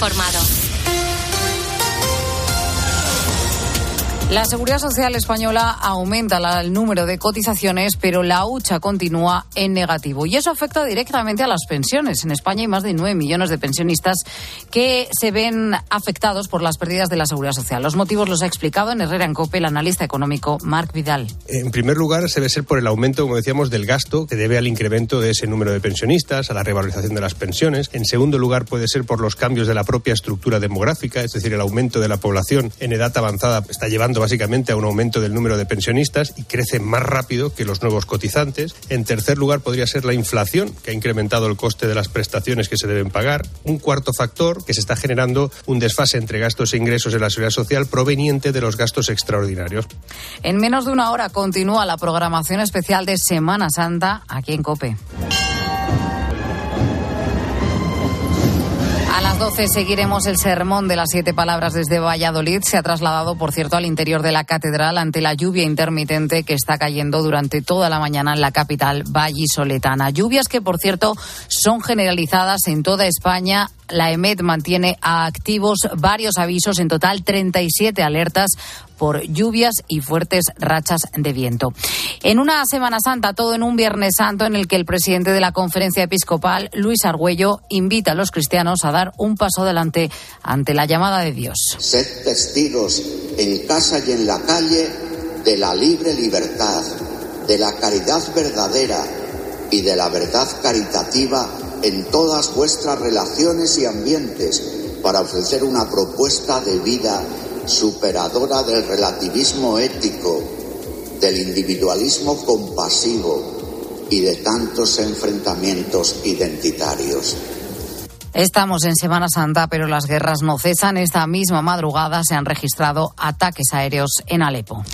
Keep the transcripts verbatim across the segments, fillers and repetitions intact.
informado. La Seguridad Social española aumenta la, el número de cotizaciones, pero la hucha continúa en negativo. Y eso afecta directamente a las pensiones. En España hay más de nueve millones de pensionistas que se ven afectados por las pérdidas de la Seguridad Social. Los motivos los ha explicado en Herrera en COPE el analista económico Marc Vidal. En primer lugar, se debe ser por el aumento, como decíamos, del gasto que debe al incremento de ese número de pensionistas, a la revalorización de las pensiones. En segundo lugar, puede ser por los cambios de la propia estructura demográfica, es decir, el aumento de la población en edad avanzada está llevando básicamente a un aumento del número de pensionistas y crece más rápido que los nuevos cotizantes. En tercer lugar, podría ser la inflación, que ha incrementado el coste de las prestaciones que se deben pagar. Un cuarto factor, que se está generando un desfase entre gastos e ingresos en la Seguridad Social proveniente de los gastos extraordinarios. En menos de una hora continúa la programación especial de Semana Santa aquí en COPE. A las doce seguiremos el sermón de las siete palabras desde Valladolid. Se ha trasladado, por cierto, al interior de la catedral ante la lluvia intermitente que está cayendo durante toda la mañana en la capital vallisoletana. Lluvias que, por cierto, son generalizadas en toda España. La EMET mantiene activos varios avisos, en total treinta y siete alertas por lluvias y fuertes rachas de viento. En una Semana Santa, todo en un Viernes Santo, en el que el presidente de la Conferencia Episcopal, Luis Argüello, invita a los cristianos a dar un paso adelante ante la llamada de Dios. Sed testigos en casa y en la calle de la libre libertad, de la caridad verdadera y de la verdad caritativa en todas vuestras relaciones y ambientes, para ofrecer una propuesta de vida superadora del relativismo ético, del individualismo compasivo y de tantos enfrentamientos identitarios. Estamos en Semana Santa, pero las guerras no cesan. Esta misma madrugada se han registrado ataques aéreos en Alepo.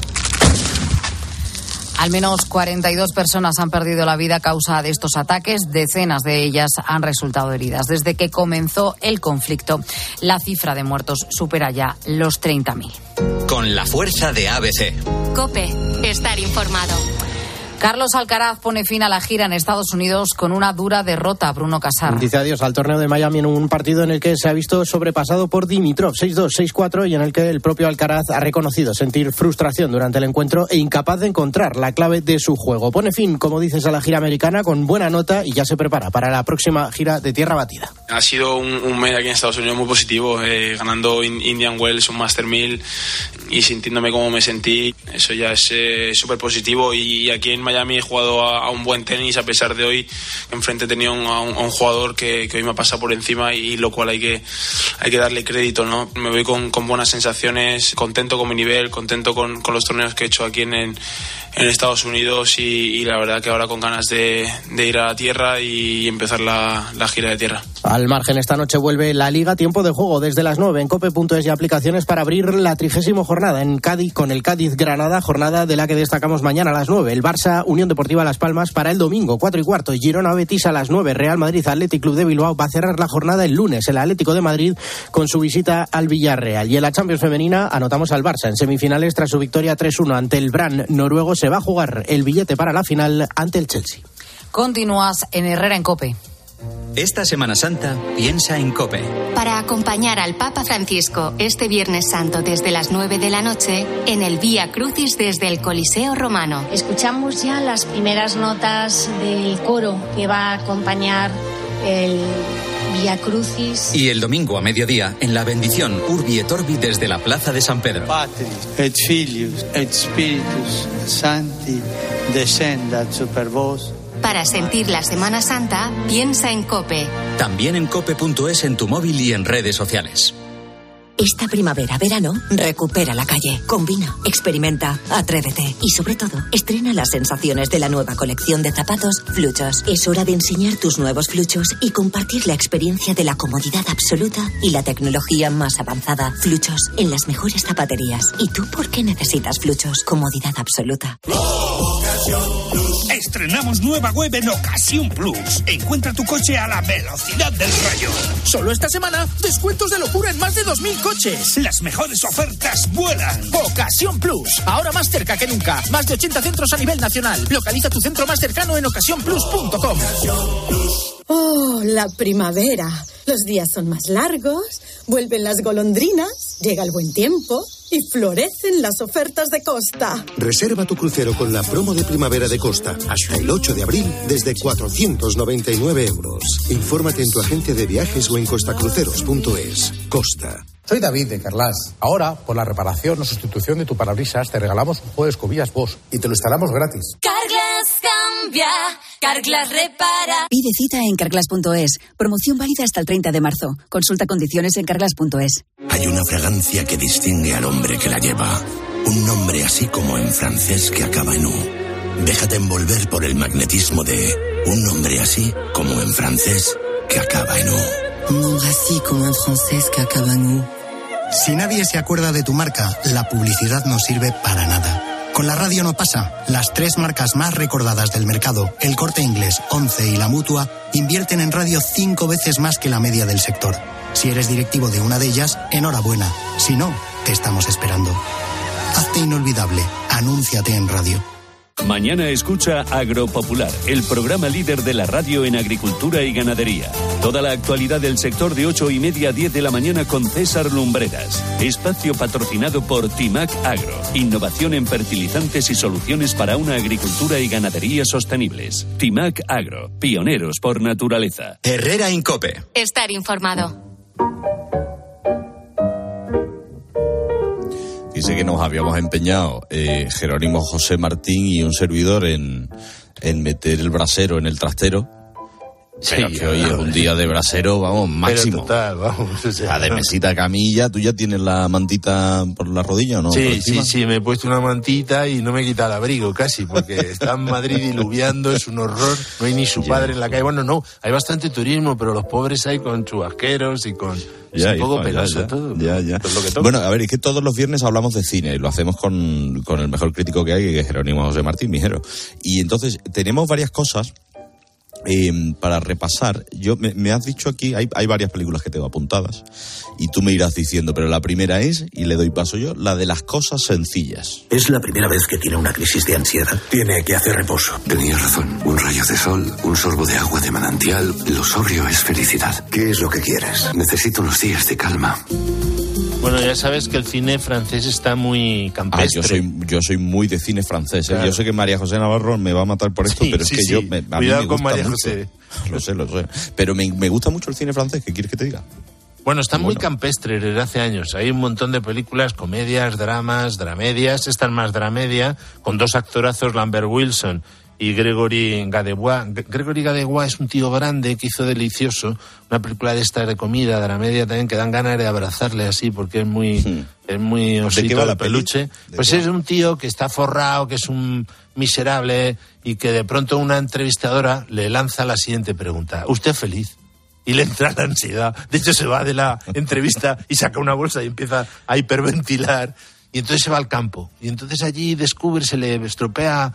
Al menos cuarenta y dos personas han perdido la vida a causa de estos ataques. Decenas de ellas han resultado heridas. Desde que comenzó el conflicto, la cifra de muertos supera ya los treinta mil. Con la fuerza de A B C. COPE, estar informado. Carlos Alcaraz pone fin a la gira en Estados Unidos con una dura derrota. Bruno Casar. Dice adiós al torneo de Miami en un partido en el que se ha visto sobrepasado por Dimitrov seis dos, seis cuatro y en el que el propio Alcaraz ha reconocido sentir frustración durante el encuentro e incapaz de encontrar la clave de su juego. Pone fin, como dices, a la gira americana con buena nota y ya se prepara para la próxima gira de tierra batida. Ha sido un, un mes aquí en Estados Unidos muy positivo, eh, ganando Indian Wells, un Master mil y sintiéndome como me sentí. Eso ya es eh, súper positivo y aquí en Miami he jugado a, a un buen tenis, a pesar de hoy enfrente tenía un, a, un, a un jugador que, que hoy me ha pasado por encima y, y lo cual hay que hay que darle crédito, ¿no? Me voy con, con buenas sensaciones, contento con mi nivel, contento con, con los torneos que he hecho aquí en, en, en Estados Unidos y, y la verdad que ahora con ganas de, de ir a la tierra y empezar la, la gira de tierra. Al margen, esta noche vuelve la Liga, tiempo de juego desde las nueve en cope punto es y aplicaciones para abrir la trigésima jornada en Cádiz con el Cádiz-Granada, jornada de la que destacamos mañana a las nueve. El Barça, Unión Deportiva Las Palmas para el domingo, cuatro y cuarto. Girona-Betis a las nueve. Real Madrid-Athletic Club de Bilbao va a cerrar la jornada el lunes. El Atlético de Madrid con su visita al Villarreal. Y en la Champions femenina anotamos al Barça en semifinales tras su victoria tres uno ante el Brann noruego. Se va a jugar el billete para la final ante el Chelsea. Continúas en Herrera en COPE. Esta Semana Santa piensa en COPE. Para acompañar al Papa Francisco este Viernes Santo desde las nueve de la noche en el Vía Crucis desde el Coliseo Romano. Escuchamos ya las primeras notas del coro que va a acompañar el Vía Crucis. Y el domingo a mediodía en la bendición Urbi et Orbi desde la Plaza de San Pedro. Patris et Filius et Spiritus Sancti descendat super vos. Para sentir la Semana Santa, piensa en COPE. También en cope punto es en tu móvil y en redes sociales. Esta primavera, verano, recupera la calle, combina, experimenta, atrévete y sobre todo, estrena las sensaciones de la nueva colección de zapatos Fluchos. Es hora de enseñar tus nuevos Fluchos y compartir la experiencia de la comodidad absoluta y la tecnología más avanzada. Fluchos en las mejores zapaterías. ¿Y tú por qué necesitas Fluchos? Comodidad absoluta. Estrenamos nueva web en Ocasión Plus. Encuentra tu coche a la velocidad del rayo. Solo esta semana, descuentos de locura en más de dos mil coches. Las mejores ofertas vuelan. Ocasión Plus, ahora más cerca que nunca. Más de ochenta centros a nivel nacional. Localiza tu centro más cercano en ocasión plus punto com. Oh, la primavera. Los días son más largos, vuelven las golondrinas, llega el buen tiempo y florecen las ofertas de Costa. Reserva tu crucero con la promo de primavera de Costa hasta el ocho de abril desde cuatrocientos noventa y nueve euros. Infórmate en tu agente de viajes o en costacruceros punto es. Costa. Soy David de Carlas. Ahora, por la reparación o sustitución de tu parabrisas, te regalamos un juego de escobillas Bosch y te lo instalamos gratis. Carglass cambia, Carglass repara. Pide cita en carglass punto es. Promoción válida hasta el treinta de marzo. Consulta condiciones en carglass punto es. Hay una fragancia que distingue al hombre que la lleva. Un nombre así como en francés que acaba en U. Déjate envolver por el magnetismo de un nombre así como en francés que acaba en U. Un nombre así como en francés que acaba en U. Si nadie se acuerda de tu marca, la publicidad no sirve para nada. Con la radio no pasa. Las tres marcas más recordadas del mercado, El Corte Inglés, Once y La Mutua, invierten en radio cinco veces más que la media del sector. Si eres directivo de una de ellas, enhorabuena. Si no, te estamos esperando. Hazte inolvidable. Anúnciate en radio. Mañana escucha Agropopular, el programa líder de la radio en agricultura y ganadería. Toda la actualidad del sector de ocho y media a diez de la mañana con César Lumbreras. Espacio patrocinado por Timac Agro. Innovación en fertilizantes y soluciones para una agricultura y ganadería sostenibles. Timac Agro, pioneros por naturaleza. Herrera Incope. Estar informado. Dice que nos habíamos empeñado eh, Jerónimo José Martín y un servidor en, en meter el brasero en el trastero. Pero sí, que hoy es un día de brasero, vamos, máximo. Pero total, vamos. O sea, la de mesita camilla, ¿tú ya tienes la mantita por la rodilla o no? Sí, sí, sí, me he puesto una mantita y no me he quitado el abrigo casi, porque está en Madrid diluviando, es un horror, no hay ni su padre en la calle. Bueno, no, hay bastante turismo, pero los pobres hay con chubasqueros y con... Ya, es un poco hijo, penoso ya, ya, todo. Ya, ya. Pues lo que toca. Bueno, a ver, es que todos los viernes hablamos de cine y lo hacemos con, con el mejor crítico que hay, que es Jerónimo José Martín, mijero. Y entonces tenemos varias cosas eh, para repasar. Yo me, me has dicho aquí, hay, hay varias películas que tengo apuntadas y tú me irás diciendo, pero la primera es, y le doy paso yo, la de las cosas sencillas. Es la primera vez que tiene una crisis de ansiedad. Tiene que hacer reposo. Tenías razón. Un rayo de sol, un sorbo de agua de manantial. Lo sobrio es felicidad. ¿Qué es lo que quieres? Necesito unos días de calma. Bueno, ya sabes que el cine francés está muy campestre. Ah, yo soy yo soy muy de cine francés. ¿eh? Claro. Yo sé que María José Navarro me va a matar por esto, sí, pero es sí, que sí. yo me, a Cuidado mí me gusta con María mucho. José. Lo sé, lo sé. Pero me, me gusta mucho el cine francés. ¿Qué quieres que te diga? Bueno, está muy bueno. campestre desde hace años. Hay un montón de películas, comedias, dramas, dramedias. Esta es más dramedia, con dos actorazos, Lambert Wilson y Gregory Gadebois. Gregory Gadebois es un tío grande que hizo Delicioso, una película de estas de comida, dramedia también, que dan ganas de abrazarle así, porque es muy, sí. es muy osito de peluche. Pues es un tío que está forrado, que es un miserable, y que de pronto una entrevistadora le lanza la siguiente pregunta: ¿usted es feliz? Y le entra la ansiedad. De hecho, se va de la entrevista y saca una bolsa y empieza a hiperventilar. Y entonces se va al campo. Y entonces allí descubre, se le estropea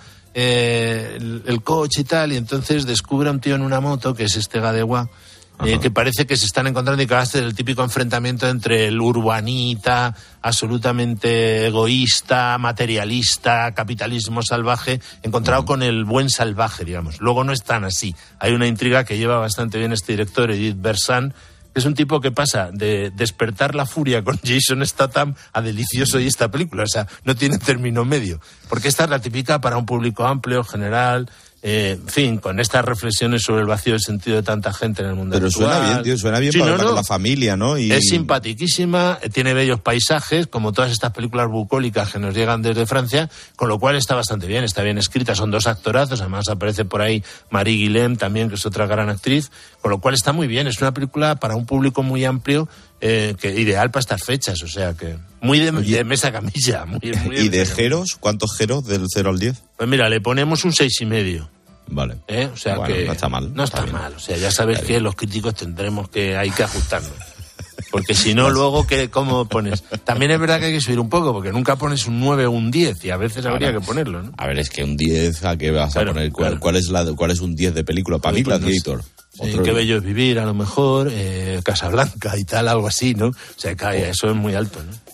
eh, el, el coche y tal. Y entonces descubre a un tío en una moto, que es este Gadebois, eh, que parece que se están encontrando, y que va a ser el típico enfrentamiento entre el urbanita, absolutamente egoísta, materialista, capitalismo salvaje, encontrado uh-huh. con el buen salvaje, digamos. Luego no es tan así. Hay una intriga que lleva bastante bien este director, Edith Bersan, que es un tipo que pasa de Despertar la furia con Jason Statham a Delicioso y esta película. O sea, no tiene término medio. Porque esta es la típica para un público amplio, general... Eh, en fin, con estas reflexiones sobre el vacío de sentido de tanta gente en el mundo Pero actual. suena bien, tío, suena bien sí, para, no, para no. la familia, ¿no? Y... Es simpaticísima, tiene bellos paisajes, como todas estas películas bucólicas que nos llegan desde Francia, con lo cual está bastante bien, está bien escrita, son dos actorazos, además aparece por ahí Marie Guillem también, que es otra gran actriz, con lo cual está muy bien, es una película para un público muy amplio, eh, que ideal para estas fechas, o sea que muy de, de mesa camilla. Muy, muy de ¿Y de camilla. Jeros? ¿Cuántos Jeros del cero al diez? Pues mira, le ponemos un seis y medio. Vale. ¿Eh? O sea bueno, que no está mal. No está, está mal. O sea, ya sabes está que bien. Los críticos tendremos que hay que ajustarnos. Porque si no, luego, ¿qué, ¿cómo pones? También es verdad que hay que subir un poco, porque nunca pones un nueve o un diez, y a veces habría Ahora, que ponerlo, ¿no? A ver, es que un diez, ¿a qué vas bueno, a poner? ¿Cuál, claro. cuál, es la, ¿Cuál es un diez de película? Para mí, Gladiator. Sí, Qué bello es vivir, a lo mejor, eh, Casablanca y tal, algo así, ¿no? O sea, que eso es muy alto, ¿no?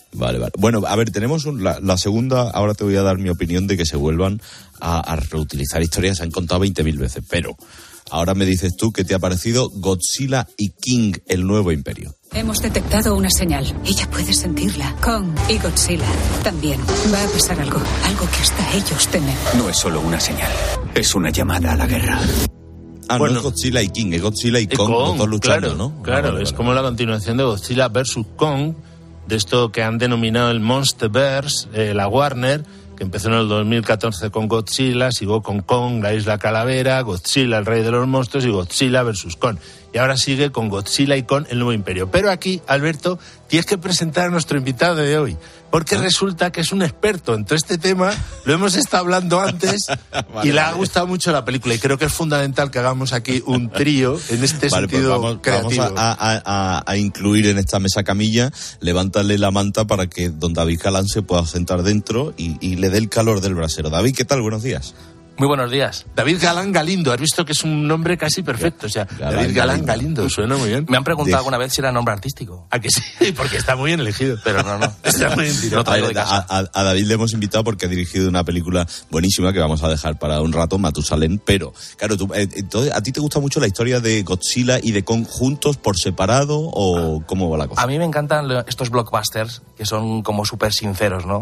Vale, vale. Bueno, a ver, tenemos un, la, la segunda, ahora te voy a dar mi opinión de que se vuelvan a, a reutilizar historias, se han contado veinte mil veces, pero ahora me dices tú qué te ha parecido Godzilla y King, el nuevo imperio. Hemos detectado una señal. Ella puede sentirla. Kong y Godzilla también. Va a pasar algo. Algo que hasta ellos temen. No es solo una señal. Es una llamada a la guerra. Ah, bueno, no es Godzilla y King, es Godzilla y Kong, Kong, los dos luchando, claro, ¿no? Claro, ah, vale, es vale. como la continuación de Godzilla versus Kong, de esto que han denominado el Monsterverse, eh, la Warner, que empezó en el dos mil catorce con Godzilla, siguió con Kong, la Isla Calavera, Godzilla, el Rey de los Monstruos, y Godzilla versus Kong. Y ahora sigue con Godzilla y Kong, el nuevo imperio. Pero aquí, Alberto, tienes que presentar a nuestro invitado de hoy, porque ¿Ah? resulta que es un experto en todo este tema, lo hemos estado hablando antes, vale, y le vale. ha gustado mucho la película, y creo que es fundamental que hagamos aquí un trío en este vale, sentido pues vamos, creativo. Vamos a, a, a, a incluir en esta mesa camilla, levántale la manta para que don David Galán se pueda sentar dentro y, y le dé el calor del brasero. David, ¿qué tal? Buenos días. Muy buenos días. David Galán Galindo, has visto que es un nombre casi perfecto. O sea, Galán, David Galán Galindo. Galindo, suena muy bien. Me han preguntado alguna vez si era nombre artístico. ¿A que sí? Porque está muy bien elegido. Pero no, no. Está muy bien tirado. No, a, ver, a, a, a David le hemos invitado porque ha dirigido una película buenísima que vamos a dejar para un rato, Matusalén. Pero, claro, tú, eh, entonces, ¿a ti te gusta mucho la historia de Godzilla y de Kong juntos por separado o cómo va la cosa? A mí me encantan estos blockbusters que son como súper sinceros, ¿no?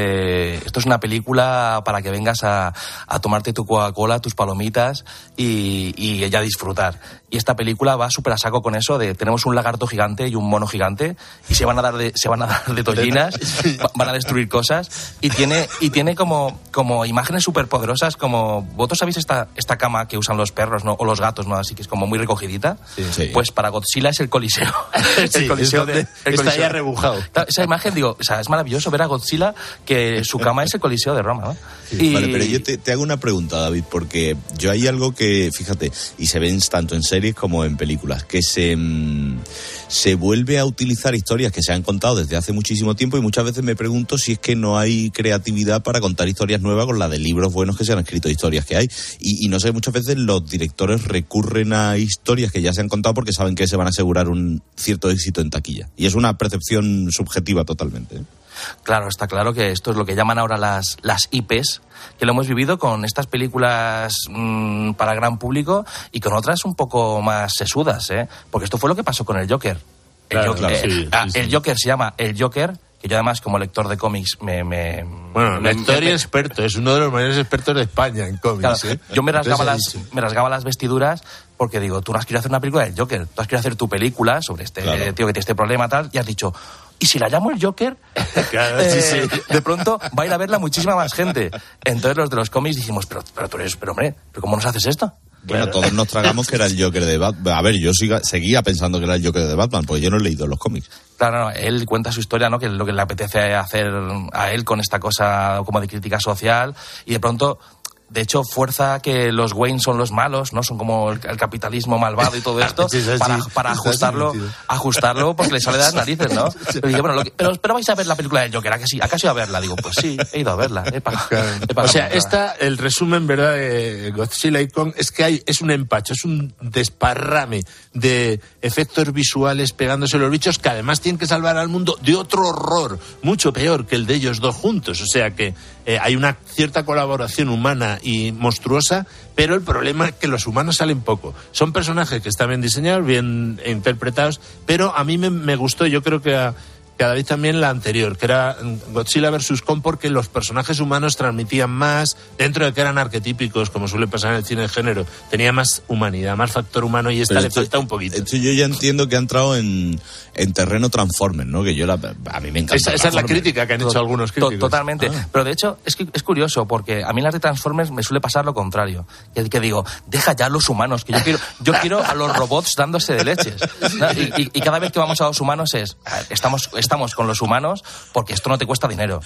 De esto es una película para que vengas a, a tomarte tu Coca-Cola, tus palomitas y, y ya disfrutar. Y esta película va súper a saco con eso de tenemos un lagarto gigante y un mono gigante y se van a dar de, se van a dar de tollinas, van a destruir cosas y tiene y tiene como, como imágenes súper poderosas como vosotros sabéis esta, esta cama que usan los perros, ¿no? O los gatos, ¿no? Así que es como muy recogidita. Sí, sí. Pues para Godzilla es el coliseo. Sí, el coliseo de, el está coliseo. Ya rebujado. Esa imagen, digo, o sea, es maravilloso ver a Godzilla que su cama es el coliseo de Roma, ¿no? Sí. Y... Vale, pero yo te, te hago una pregunta, David, porque yo hay algo que, fíjate, y se ven tanto en series como en películas, que se, mmm, se vuelve a utilizar historias que se han contado desde hace muchísimo tiempo y muchas veces me pregunto si es que no hay creatividad para contar historias nuevas con la de libros buenos que se han escrito, historias que hay. Y, y no sé, muchas veces los directores recurren a historias que ya se han contado porque saben que se van a asegurar un cierto éxito en taquilla. Y es una percepción subjetiva totalmente, ¿eh? Claro, está claro que esto es lo que llaman ahora las, las I Pes, que lo hemos vivido con estas películas mmm, para gran público y con otras un poco más sesudas, ¿eh? Porque esto fue lo que pasó con el Joker. El, claro, Joker, claro, eh, sí, ah, sí, el sí. Joker se llama El Joker, que yo además como lector de cómics me... me bueno, me, lector me, y experto, es uno de los mayores expertos de España en cómics. Claro, ¿eh? yo me rasgaba, las, Entonces, me rasgaba las vestiduras porque digo, tú no has querido hacer una película del Joker, tú has querido hacer tu película sobre este claro. tío que tiene este problema tal, y has dicho... ¿Y si la llamo el Joker? Claro, eh, sí, sí. De pronto va a ir a verla muchísima más gente. Entonces los de los cómics dijimos, pero, pero tú eres, pero hombre, ¿pero cómo nos haces esto? Bueno, todos nos tragamos que era el Joker de Batman. A ver, yo siga, seguía pensando que era el Joker de Batman, porque yo no he leído los cómics. Claro, no, él cuenta su historia, ¿no? Que es lo que le apetece hacer a él con esta cosa como de crítica social, y de pronto... De hecho, fuerza que los Wayne son los malos, ¿no? Son como el, el capitalismo malvado y todo esto, sí, sí, para, para ajustarlo, ajustarlo porque le sale de las narices, ¿no? Pero, dije, bueno, lo que, pero, pero vais a ver la película del Joker, ¿a que sí? ¿Acaso iba a verla? Digo, pues sí, he ido a verla. He pagado, he pagado o sea, esta, el resumen, ¿verdad?, de Godzilla y Kong es que hay, es un empacho, es un desparrame de efectos visuales pegándose los bichos que además tienen que salvar al mundo de otro horror, mucho peor que el de ellos dos juntos. O sea que eh, hay una cierta colaboración humana y monstruosa, pero el problema es que los humanos salen poco. Son personajes que están bien diseñados, bien interpretados, pero a mí me, me gustó, yo creo que a, que a David también la anterior, que era Godzilla versus Kong, porque los personajes humanos transmitían más, dentro de que eran arquetípicos, como suele pasar en el cine de género, tenía más humanidad, más factor humano, y esta pero le esto, falta un poquito. Esto yo ya entiendo que ha entrado en, en terreno Transformers, ¿no? Que yo la, a mí me encanta. Esa, esa es la crítica que han hecho to, algunos críticos. To, totalmente. Ah. Pero de hecho, es, que, es curioso, porque a mí en las de Transformers me suele pasar lo contrario. Que, que digo, deja ya los humanos, que yo quiero, yo quiero a los robots dándose de leches. ¿No? Y, y, y cada vez que vamos a los humanos es, estamos... estamos con los humanos porque esto no te cuesta dinero.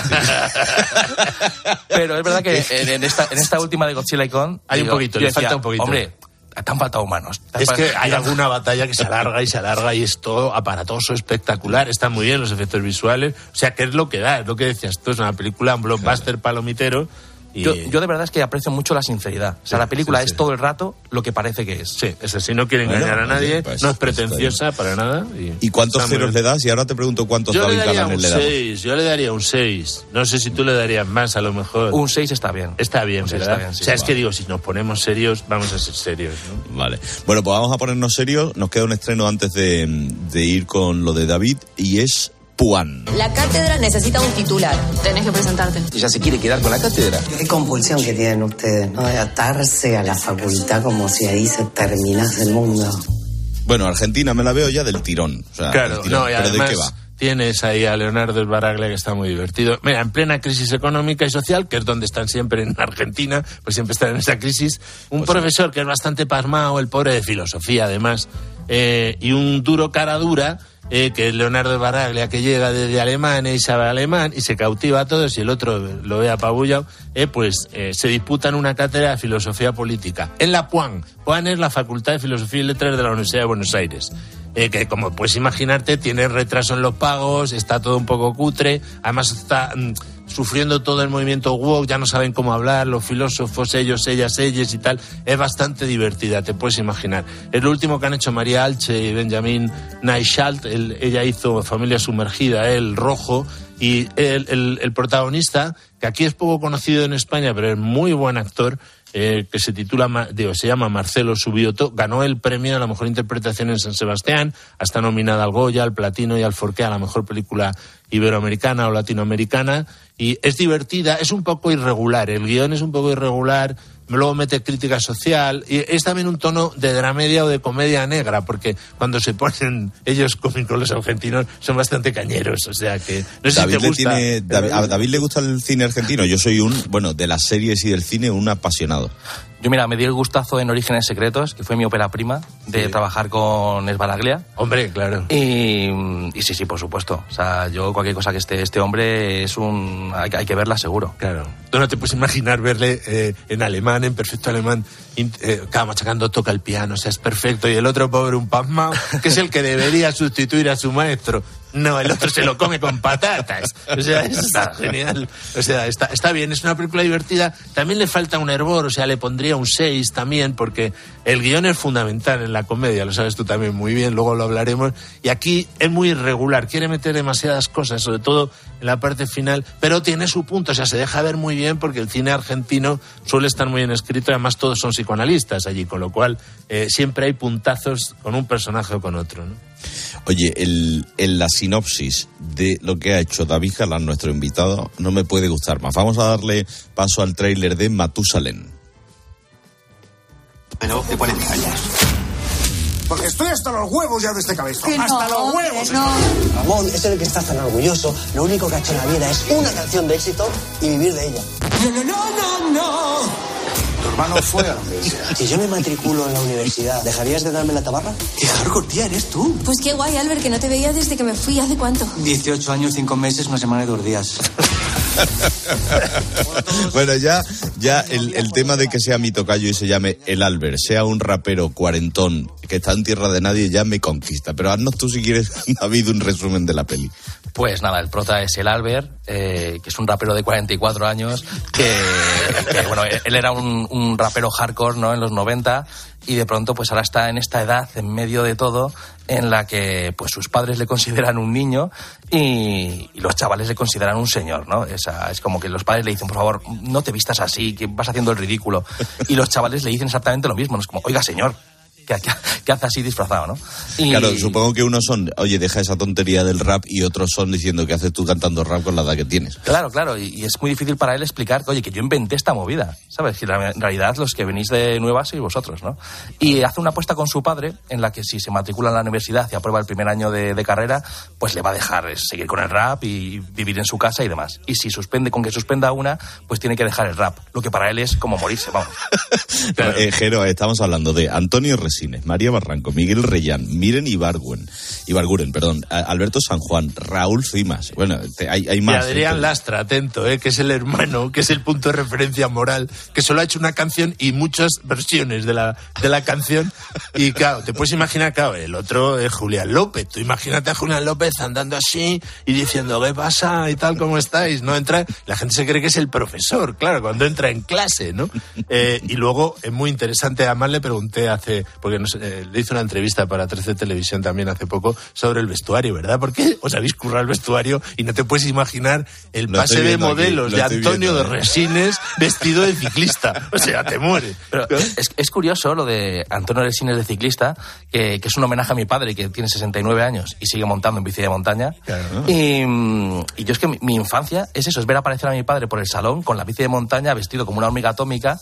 Pero es verdad que en, en, esta, en esta última de Godzilla y Kong hay digo, un poquito, le decía, falta un poquito. Hombre, te han faltado humanos. Es que hay alguna batalla que se alarga y se alarga y es todo aparatoso, espectacular, están muy bien los efectos visuales, o sea, que es lo que da, es lo que decías tú, es una película, un blockbuster palomitero, Y... Yo, yo de verdad es que aprecio mucho la sinceridad. O sea, sí, la película sí, sí. es todo el rato lo que parece que es. Sí, es así, no quiere engañar bueno, a nadie, pues, no es pretenciosa pues, para nada. ¿Y, ¿Y cuántos ceros le das? Y ahora te pregunto cuántos David Galanes le das. seis, yo le daría un seis. No sé si tú le darías más, a lo mejor. Un seis está bien. Está bien, ¿verdad? Está bien, sí, o sea, es vale. que digo, si nos ponemos serios, vamos a ser serios, ¿no? Vale. Bueno, pues vamos a ponernos serios. Nos queda un estreno antes de, de ir con lo de David, y es Puan. La cátedra necesita un titular. Tenés que presentarte. ¿Ella se quiere quedar con la cátedra? Qué compulsión que tienen ustedes, ¿no? De atarse a la facultad como si ahí se terminase el mundo. Bueno, Argentina me la veo ya del tirón. O sea, claro, tirón. no, y ¿Pero además, de qué va? Tienes ahí a Leonardo Sbaraglia, que está muy divertido. Mira, en plena crisis económica y social, que es donde están siempre en Argentina, pues siempre están en esa crisis, un pues profesor sí. que es bastante pasmado, el pobre de filosofía además, eh, y un duro cara dura, Eh, que es Leonardo Sbaraglia, que llega desde Alemania y sabe alemán y se cautiva a todos, y el otro lo ve apabullado, eh, pues eh, se disputan una cátedra de filosofía política en la Puan. Puan es la Facultad de Filosofía y Letras de la Universidad de Buenos Aires. Eh, que como puedes imaginarte, tiene retraso en los pagos, está todo un poco cutre, además está mmm, sufriendo todo el movimiento woke, ya no saben cómo hablar, los filósofos, ellos, ellas, ellas y tal. Es bastante divertida, te puedes imaginar. Es lo último que han hecho María Alche y Benjamín Neishalt. Él, ella hizo Familia Sumergida, El Rojo, y el, el, el protagonista, que aquí es poco conocido en España, pero es muy buen actor, Eh, que se titula, digo, se llama Marcelo Subioto, ganó el premio a la mejor interpretación en San Sebastián, está nominada al Goya, al Platino y al Forqué a la mejor película iberoamericana o latinoamericana, y es divertida, es un poco irregular, el guión es un poco irregular, luego mete crítica social, y es también un tono de dramedia o de comedia negra, porque cuando se ponen ellos cómicos los argentinos son bastante cañeros, o sea que no sé David si te gusta. Le tiene, David, a David le gusta el cine argentino, yo soy un, bueno, de las series y del cine, un apasionado. Yo, mira, me di el gustazo en Orígenes Secretos, que fue mi ópera prima, de sí. trabajar con Sbaraglia. Hombre, claro. Y, y sí, sí, por supuesto. O sea, yo cualquier cosa que esté este hombre es un... Hay, hay que verla seguro. Claro. Tú no te puedes imaginar verle eh, en alemán, en perfecto alemán, eh, cada machacando, toca el piano, o sea, es perfecto. Y el otro pobre, un pasmao, que es el que debería sustituir a su maestro. No, el otro se lo come con patatas. O sea, está genial. O sea, está, está bien, es una película divertida. También le falta un hervor, o sea, le pondría un seis también, porque el guión es fundamental en la comedia, lo sabes tú también muy bien, luego lo hablaremos. Y aquí es muy irregular, quiere meter demasiadas cosas, sobre todo en la parte final, pero tiene su punto, o sea, se deja ver muy bien, porque el cine argentino suele estar muy bien escrito, y además todos son psicoanalistas allí, con lo cual eh, siempre hay puntazos con un personaje o con otro, ¿no? Oye, el, en la sinopsis de lo que ha hecho David Galán, nuestro invitado, no me puede gustar más. Vamos a darle paso al tráiler de Matusalén. Pero te pones callas. Porque estoy hasta los huevos ya de este cabezón. Que ¡Hasta no, los huevos! No. Ramón es el que está tan orgulloso. Lo único que ha hecho en la vida es una canción de éxito y vivir de ella. No, no, no, no, no. Tu hermano fue a la universidad. Si yo me matriculo en la universidad, ¿dejarías de darme la tabarra? ¿Qué hardcore tía eres tú? Pues qué guay, Albert, que no te veía desde que me fui. ¿Hace cuánto? dieciocho años, cinco meses, una semana y dos días. Bueno, ya, ya el, el tema de que sea mi tocayo y se llame el Albert, sea un rapero cuarentón que está en tierra de nadie, ya me conquista. Pero haznos tú, si quieres, David, un resumen de la peli. Pues nada, el prota es el Albert, eh, que es un rapero de cuarenta y cuatro años, que, que bueno, él era un, un rapero hardcore, ¿no?, en los noventa, y de pronto pues ahora está en esta edad, en medio de todo, en la que pues sus padres le consideran un niño y, y los chavales le consideran un señor, ¿no? Esa, es como que los padres le dicen, por favor, no te vistas así, que vas haciendo el ridículo. Y los chavales le dicen exactamente lo mismo, ¿no? Es como, oiga, señor, ¿qué, qué, qué hace así disfrazado, no? Y... Claro, supongo que unos son, oye, deja esa tontería del rap, y otros son diciendo que haces tú cantando rap con la edad que tienes. Claro, claro, y, y es muy difícil para él explicar, oye, que yo inventé esta movida, ¿sabes? Que en realidad los que venís de nuevas sois vosotros, ¿no? Y hace una apuesta con su padre en la que si se matricula en la universidad y aprueba el primer año de, de carrera, pues le va a dejar seguir con el rap y vivir en su casa y demás. Y si suspende, con que suspenda una, pues tiene que dejar el rap, lo que para él es como morirse, vamos. Claro. eh, Jero, estamos hablando de Antonio Resines, Resines, María Barranco, Miguel Reyán, Miren Ibargüen, Ibarguren, perdón, Alberto San Juan, Raúl Cimas. Bueno, te, hay, hay más. Y Adrián ¿eh? Lastra, atento, ¿eh? Que es el hermano, que es el punto de referencia moral, que solo ha hecho una canción y muchas versiones de la, de la canción. Y claro, te puedes imaginar, claro, el otro es Julián López. Tú imagínate a Julián López andando así y diciendo, ¿qué pasa? Y tal, ¿cómo estáis? No entra, la gente se cree que es el profesor, claro, cuando entra en clase, ¿no? Eh, y luego es muy interesante, además le pregunté hace, porque no sé, eh, le hice una entrevista para trece Televisión también hace poco sobre el vestuario, ¿verdad? Porque os habéis currado el vestuario y no te puedes imaginar el Lo pase de modelos aquí, de Antonio viendo, de Resines vestido de ciclista. O sea, te mueres. Pero es, es curioso lo de Antonio Resines de ciclista, que, que es un homenaje a mi padre, que tiene sesenta y nueve años y sigue montando en bici de montaña. Claro. Y, y yo es que mi, mi infancia es eso, es ver aparecer a mi padre por el salón con la bici de montaña, vestido como una hormiga atómica,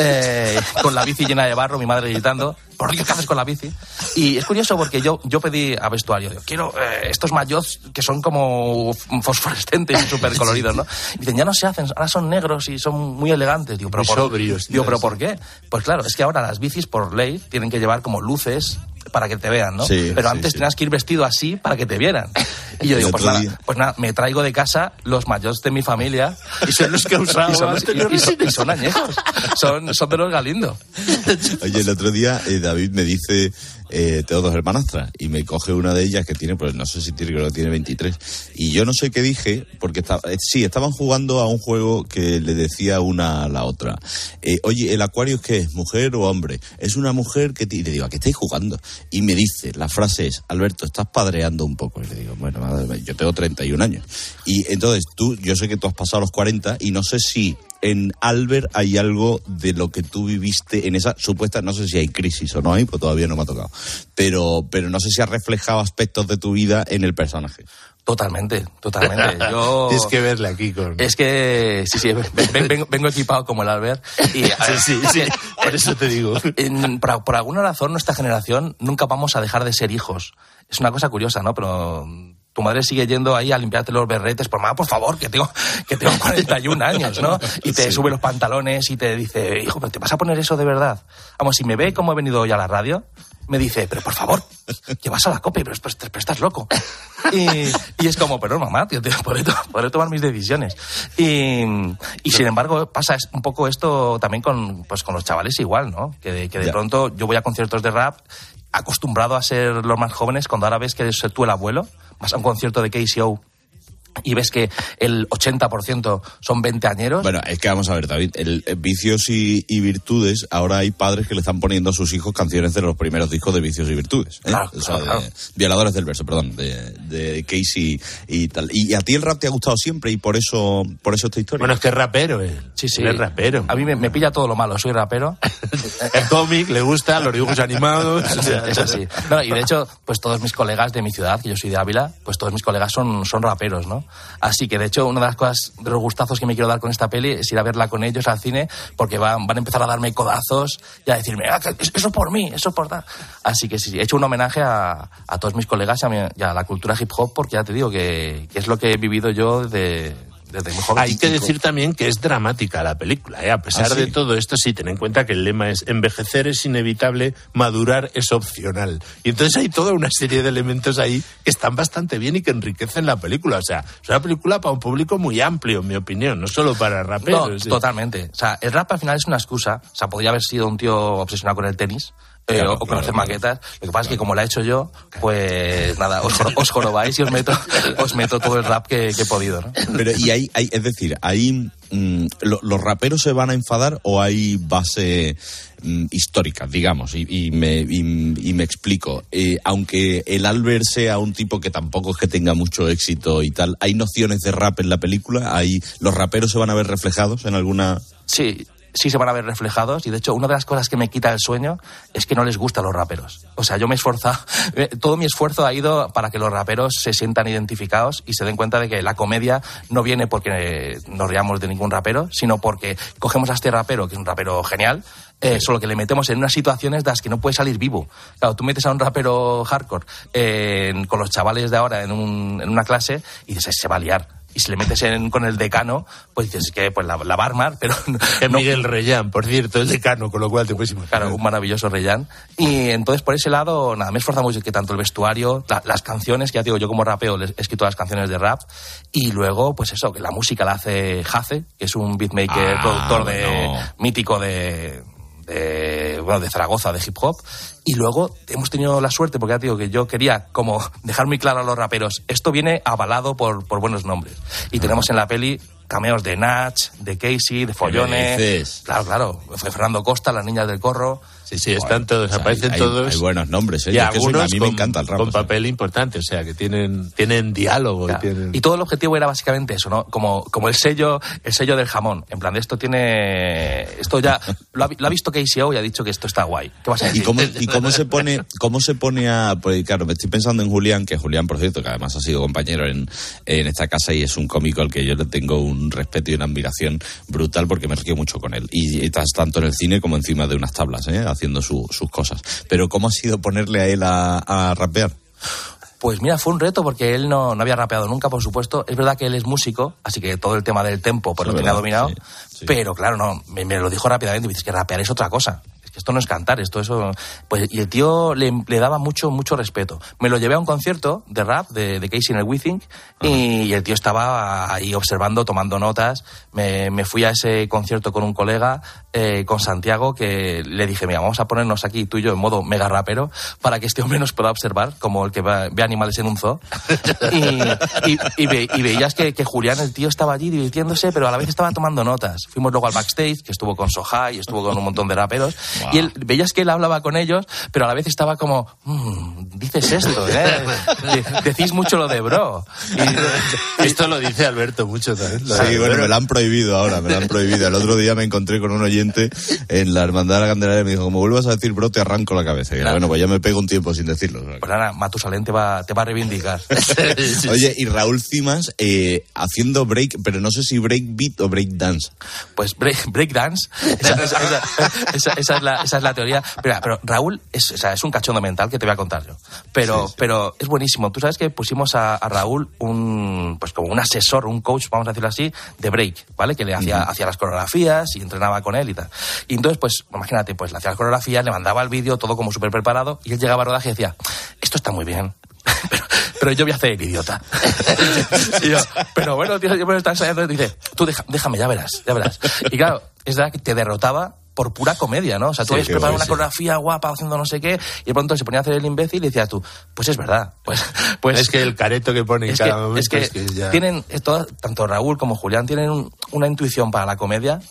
eh, con la bici llena de barro, mi madre gritando, ¿por Dios, qué haces con la bici? Y es curioso porque yo, yo pedí a vestuario, yo quiero eh, estos maillots que son como fosforescentes y súper coloridos, ¿no? Y dicen, ya no se hacen, ahora son negros y son muy elegantes. Digo, pero, muy por, sobrios, digo, ¿pero sí. por qué? Pues claro, es que ahora las bicis por ley tienen que llevar como luces para que te vean, ¿no? Sí, pero sí, antes sí. tenías que ir vestido así para que te vieran. Y yo El digo, pues otro nada, día- pues nada, me traigo de casa los maillots de mi familia y son los que he usado. y, son los- y- y son, y son añejos. Son, son de los Galindo. Oye, el otro día eh, David me dice, eh, tengo dos hermanastras, y me coge una de ellas que tiene, pues no sé si tiene, creo que tiene veintitrés, y yo no sé qué dije, porque estaba, eh, sí, estaban jugando a un juego que le decía una a la otra, eh, oye, ¿el acuario qué es, mujer o hombre? Es una mujer que... T-". Y le digo, ¿a qué estáis jugando? Y me dice, la frase es, Alberto, estás padreando un poco. Y le digo, bueno, madre mía, yo tengo treinta y un años. Y entonces tú, yo sé que tú has pasado los cuarenta, y no sé si en Albert hay algo de lo que tú viviste en esa supuesta, no sé si hay crisis o no hay, pues todavía no me ha tocado, pero, pero no sé si ha reflejado aspectos de tu vida en el personaje. Totalmente, totalmente. Yo... Tienes que verle aquí con... Es que, sí, sí, ven- vengo, vengo equipado como el Albert. Y, Sí, sí, sí, por eso te digo. En, por, por alguna razón, nuestra generación nunca vamos a dejar de ser hijos. Es una cosa curiosa, ¿no? Pero tu madre sigue yendo ahí a limpiarte los berretes. Por mamá, por favor, que tengo, que tengo cuarenta y un años, ¿no? Y te Sí. sube los pantalones y te dice, hijo, ¿pero te vas a poner eso de verdad? Vamos, si me ve cómo he venido hoy a la radio, me dice, pero por favor, que vas a la COPE, pero, pero, pero estás loco. Y, y es como, pero mamá, tío, tío, podré, to- podré tomar mis decisiones. Y, y sin embargo, pasa es- un poco esto también con, pues, con los chavales igual, ¿no? Que de, que de Ya. pronto yo voy a conciertos de rap acostumbrado a ser los más jóvenes, cuando ahora ves que eres tú el abuelo, vas a un concierto de K C O y ves que el ochenta por ciento son veinteañeros. Bueno, es que vamos a ver, David, el, el Vicios y, y Virtudes, ahora hay padres que le están poniendo a sus hijos canciones de los primeros discos de Vicios y Virtudes. ¿eh? Claro, O sea, claro, de- claro. Violadores del verso, perdón, de, de Casey y tal. Y a ti el rap te ha gustado siempre y por eso, por eso esta historia. Bueno, es que es rapero él. Sí, sí. Él es rapero. A mí me, me pilla todo lo malo, soy rapero. El cómic, le gusta, los dibujos animados. Eso sí, eso sí. No, y de hecho, pues todos mis colegas de mi ciudad, que yo soy de Ávila, pues todos mis colegas son, son raperos, ¿no? Así que, de hecho, una de las cosas, de los gustazos que me quiero dar con esta peli es ir a verla con ellos al cine, porque van, van a empezar a darme codazos y a decirme, ah, que eso por mí, eso por tal. Así que sí, he hecho un homenaje a, a todos mis colegas y a, mi- y a la cultura hip hop, porque ya te digo que, que es lo que he vivido yo desde, desde muy joven. Hay que decir también que es dramática la película, ¿eh? A pesar ¿Ah, sí? de todo esto, sí, ten en cuenta que el lema es envejecer es inevitable, madurar es opcional. Y entonces hay toda una serie de elementos ahí que están bastante bien y que enriquecen la película. O sea, es una película para un público muy amplio, en mi opinión, no solo para raperos. No, ¿sí? totalmente. O sea, el rap al final es una excusa. O sea, podría haber sido un tío obsesionado con el tenis. eh, Claro, o con claro, hacer claro. maquetas. Lo que pasa es que como la he hecho yo, pues nada, os, joro- os jorobáis y os meto, os meto todo el rap que, que he podido, ¿no? Pero, y hay, hay, es decir, hay, mm, lo- ¿los raperos se van a enfadar o hay base mm, histórica, digamos? Y, y, me, y, y me explico. Eh, aunque el Albert sea un tipo que tampoco es que tenga mucho éxito y tal, ¿hay nociones de rap en la película? ¿Hay, ¿Los raperos se van a ver reflejados en alguna...? Sí, sí se van a ver reflejados y de hecho una de las cosas que me quita el sueño es que no les gustan los raperos. O sea, yo me he esforzado, eh, todo mi esfuerzo ha ido para que los raperos se sientan identificados y se den cuenta de que la comedia no viene porque nos riamos de ningún rapero, sino porque cogemos a este rapero, que es un rapero genial, eh, solo que le metemos en unas situaciones de las que no puede salir vivo. Claro, tú metes a un rapero hardcore eh, con los chavales de ahora en, un, en una clase y dices, se va a liar. Y y si le metes en, con el decano, pues dices que pues la, la va a armar, pero... Es no, Miguel Reyán, por cierto, el decano, con lo cual te puedes imaginar. Claro, un maravilloso Reyán. Y entonces, por ese lado, nada, me he esforzado mucho, que tanto el vestuario, la, las canciones, que ya digo, yo como rapeo he escrito las canciones de rap, y luego, pues eso, que la música la hace Hace, que es un beatmaker, ah, productor de, bueno. mítico de... De, bueno, de Zaragoza, de hip hop, y luego hemos tenido la suerte, porque ya te digo que yo quería como dejar muy claro a los raperos, esto viene avalado por, por buenos nombres, y ah. tenemos en la peli cameos de Nach, de Casey, de Follone, claro, claro, fue Fernando Costa, las niñas del corro. Sí, sí, están todos, o sea, aparecen hay, todos. Hay buenos nombres, ¿eh? Y es que algunos a mí con, me encanta el rap. Con o sea. papel importante, o sea, que tienen, tienen diálogo. Claro. Y, tienen... y todo el objetivo era básicamente eso, ¿no? Como, como el sello el sello del jamón. En plan, de esto tiene... Esto ya... Lo ha, lo ha visto K C O y ha dicho que esto está guay. ¿Qué vas a decir? ¿Y cómo, y cómo se pone cómo se pone a...? Pues claro, me estoy pensando en Julián, que Julián, por cierto, que además ha sido compañero en, en esta casa y es un cómico al que yo le tengo un respeto y una admiración brutal porque me río mucho con él. Y, y estás tanto en el cine como encima de unas tablas, ¿eh? Haciendo su, sus cosas. Pero ¿cómo ha sido ponerle a él a, a rapear? Pues mira, fue un reto porque él no, no había rapeado nunca, por supuesto. Es verdad que él es músico, así que todo el tema del tempo pues lo tenía dominado. Sí, sí. Pero claro, no, me, me lo dijo rápidamente y me dices que rapear es otra cosa. Es que esto no es cantar, esto eso... Pues, y el tío le, le daba mucho, mucho respeto. Me lo llevé a un concierto de rap de, de Casey en el We Think y, y el tío estaba ahí observando, tomando notas. Me, me fui a ese concierto con un colega, eh, con Santiago, que le dije, mira, vamos a ponernos aquí tú y yo en modo mega rapero para que este hombre nos pueda observar como el que va, ve animales en un zoo. Y, y, y, ve, y veías que, que Julián, el tío, estaba allí divirtiéndose, pero a la vez estaba tomando notas. Fuimos luego al backstage, que estuvo con Sohai y estuvo con un montón de raperos. Wow. Y él, veías que él hablaba con ellos, pero a la vez estaba como, mmm, dices esto, ¿eh? Decís mucho lo de bro. Y, esto lo dice Alberto mucho también. Sí, bueno, me lo han prohibido ahora, me lo han prohibido. El otro día me encontré con un oyente en la Hermandad de la Candelaria y me dijo, como vuelvas a decir bro, te arranco la cabeza. Y claro. Bueno, pues ya me pego un tiempo sin decirlo. Pues ahora Matusalén te va, te va a reivindicar. Oye, y Raúl Cimas eh, haciendo break, pero no sé si break beat o break dance. Pues break, break dance, esa, esa, esa, esa, esa es la, esa es la teoría. Pero, pero Raúl es, o sea, es un cachondo mental que te voy a contar yo. Pero, sí, sí. pero es buenísimo. Tú sabes que pusimos a, a Raúl un, pues como un asesor, un coach, vamos a decirlo así, de break, ¿vale? Que le hacía, uh-huh. hacía las coreografías y entrenaba con él y tal. Y entonces, pues, imagínate, pues le hacía las coreografías, le mandaba el vídeo, todo como súper preparado, y él llegaba a rodaje y decía, esto está muy bien, pero, pero yo voy a hacer el idiota. Y yo, pero bueno, tío, yo me lo estaba ensayando y dice, tú deja, déjame, ya verás, ya verás. Y claro, es verdad que te derrotaba por pura comedia, ¿no? O sea, tú sí, habías preparado una coreografía guapa haciendo no sé qué y de pronto se ponía a hacer el imbécil y decías tú, pues es verdad. Pues, pues es que el careto que pone en cada que, momento es que, es que ya... tienen, esto, tanto Raúl como Julián tienen un, una intuición para la comedia